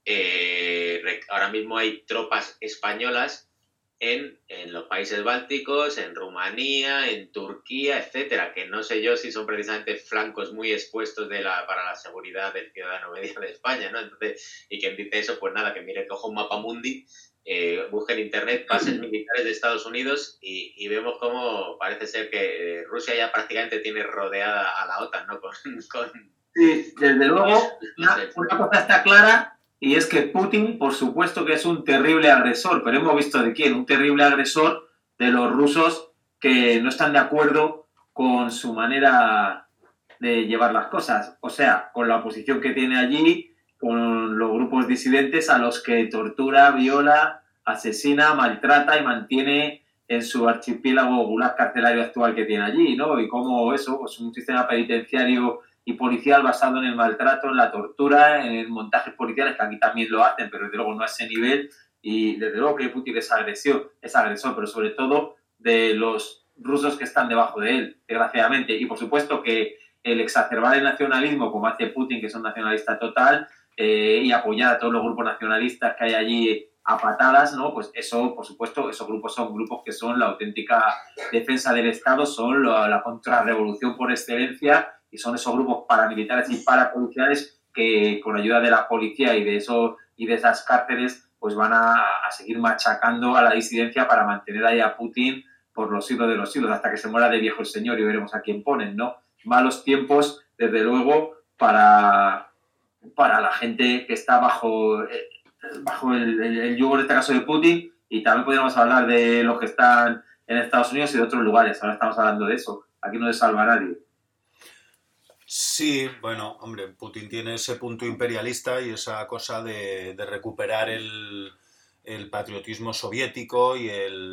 Speaker 3: ahora mismo hay tropas españolas en los países bálticos, en Rumanía, en Turquía, etcétera, que no sé yo si son precisamente flancos muy expuestos para la seguridad del ciudadano medio de España, ¿no? Entonces, y quien dice eso, pues nada, que mire, coja un mapa mundi, busque en internet bases militares de Estados Unidos y vemos cómo parece ser que Rusia ya prácticamente tiene rodeada a la OTAN, ¿no?
Speaker 1: Sí, desde luego, una cosa está clara. Y es que Putin, por supuesto que es un terrible agresor, pero hemos visto de quién, un terrible agresor de los rusos que no están de acuerdo con su manera de llevar las cosas. O sea, con la oposición que tiene allí, con los grupos disidentes a los que tortura, viola, asesina, maltrata y mantiene en su archipiélago gulag carcelario actual que tiene allí, ¿no? Y cómo eso, pues un sistema penitenciario y policial basado en el maltrato, en la tortura, en montajes policiales, que aquí también lo hacen, pero desde luego no a ese nivel, y desde luego que Putin es agresor, pero sobre todo de los rusos que están debajo de él, desgraciadamente. Y por supuesto que el exacerbar el nacionalismo, como hace Putin, que es un nacionalista total, y apoyar a todos los grupos nacionalistas que hay allí a patadas, ¿no? Pues eso, por supuesto, esos grupos son grupos que son la auténtica defensa del Estado, son la contrarrevolución por excelencia, y son esos grupos paramilitares y parapoliciales que con ayuda de la policía y de esas cárceles pues van a seguir machacando a la disidencia para mantener ahí a Putin por los siglos de los siglos, hasta que se muera de viejo el señor y veremos a quién ponen, ¿no? Malos tiempos, desde luego, para la gente que está bajo bajo el yugo en este caso de Putin, y también podríamos hablar de los que están en Estados Unidos y de otros lugares. Ahora estamos hablando de eso. Aquí no se salva a nadie.
Speaker 2: Sí, bueno, hombre, Putin tiene ese punto imperialista y esa cosa de recuperar el patriotismo soviético y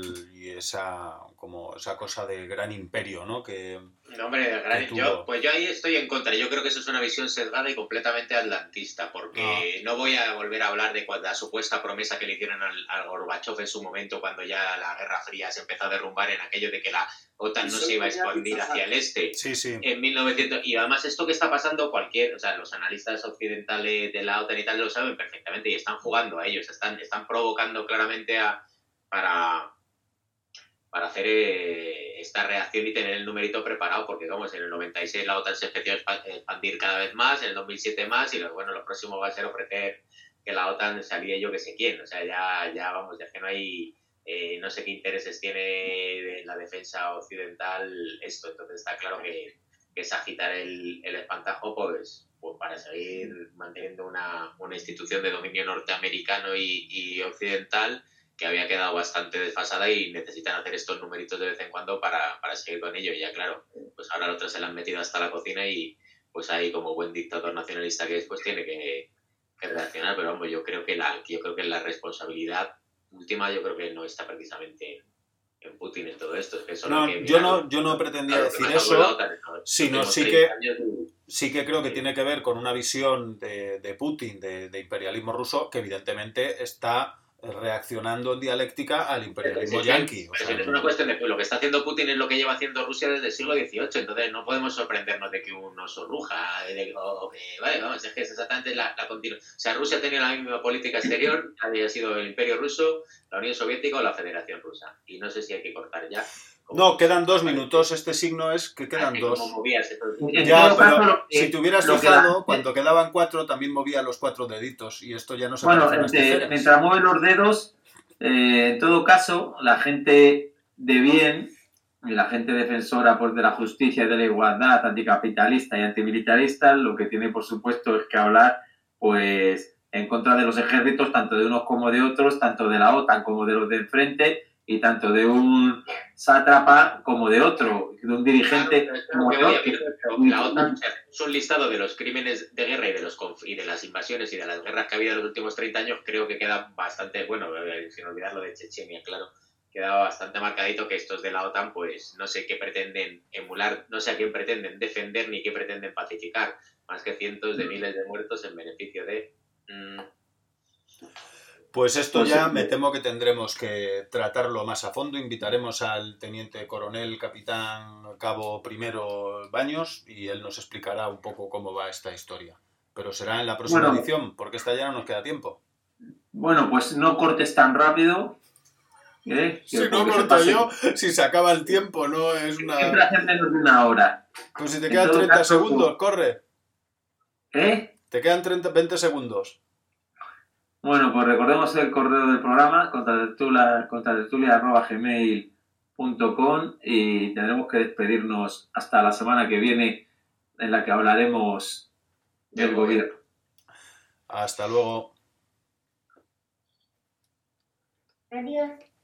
Speaker 2: esa cosa de gran imperio, ¿no?
Speaker 3: No, hombre, yo ahí estoy en contra. Yo creo que eso es una visión sesgada y completamente atlantista, porque no voy a volver a hablar de la supuesta promesa que le hicieron al Gorbachov en su momento, cuando ya la Guerra Fría se empezó a derrumbar, en aquello de que la OTAN no se iba a expandir hacia el este.
Speaker 2: Sí, sí.
Speaker 3: En 1900. Y además esto que está pasando los analistas occidentales de la OTAN y tal lo saben perfectamente y están jugando a ellos, están provocando claramente para hacer esta reacción y tener el numerito preparado, porque como en el 96 la OTAN se empezó a expandir cada vez más, en el 2007 más, y lo próximo va a ser ofrecer que la OTAN salía yo que sé quién. O sea, ya vamos, ya que no hay, no sé qué intereses tiene de la defensa occidental esto. Entonces está claro que es agitar el espantajo pues para seguir manteniendo una institución de dominio norteamericano y occidental, que había quedado bastante desfasada, y necesitan hacer estos numeritos de vez en cuando para seguir con ello. Y ya claro, pues ahora los otros se le han metido hasta la cocina y pues ahí, como buen dictador nacionalista que es, pues tiene que reaccionar. Pero vamos, yo creo que la responsabilidad última, yo creo que no está precisamente en Putin en todo esto. Es que eso
Speaker 2: yo no pretendía decir eso, sino sí que creo que tiene que ver con una visión de Putin, de imperialismo ruso, que evidentemente está reaccionando en dialéctica al imperialismo yanqui.
Speaker 3: O sea, es una cuestión de que lo que está haciendo Putin es lo que lleva haciendo Rusia desde el siglo XVIII, entonces no podemos sorprendernos de que un oso ruja, vamos, es que es exactamente la continua. O sea, Rusia tenía la misma política exterior, había sido el Imperio Ruso, la Unión Soviética o la Federación Rusa, y no sé si hay que cortar ya.
Speaker 2: No, quedan 2 minutos. Este signo es que quedan 2.
Speaker 1: Ya,
Speaker 2: pero si te hubieras fijado, cuando quedaban 4 también movía los 4 deditos, y esto ya no se
Speaker 1: Bueno, mientras mueve los dedos, en todo caso, la gente de bien, y la gente defensora pues, de la justicia y de la igualdad, anticapitalista y antimilitarista, lo que tiene, por supuesto, es que hablar pues en contra de los ejércitos, tanto de unos como de otros, tanto de la OTAN como de los de enfrente, y tanto de un sátrapa como de otro, de un dirigente como de otro.
Speaker 3: La OTAN es un listado de los crímenes de guerra y de las invasiones y de las guerras que ha habido en los últimos 30 años. Creo que queda bastante, sin olvidar lo de Chechenia, claro, queda bastante marcadito que estos de la OTAN pues no sé qué pretenden emular, no sé a quién pretenden defender ni qué pretenden pacificar, más que cientos de miles de muertos en beneficio de...
Speaker 2: Pues esto ya me temo que tendremos que tratarlo más a fondo. Invitaremos al teniente coronel, capitán, cabo primero Baños, y él nos explicará un poco cómo va esta historia. Pero será en la próxima edición, porque esta ya no nos queda tiempo.
Speaker 1: Bueno, pues no cortes tan rápido.
Speaker 2: Si no corto yo, si se acaba el tiempo, no es una...
Speaker 1: Siempre hacer menos de una hora.
Speaker 2: Pues si te quedan 30 segundos, corre.
Speaker 1: Te
Speaker 2: quedan 20 segundos.
Speaker 1: Bueno, pues recordemos el correo del programa, contratertulia@gmail.com, y tendremos que despedirnos hasta la semana que viene, en la que hablaremos del gobierno.
Speaker 2: Hasta luego.
Speaker 5: Adiós.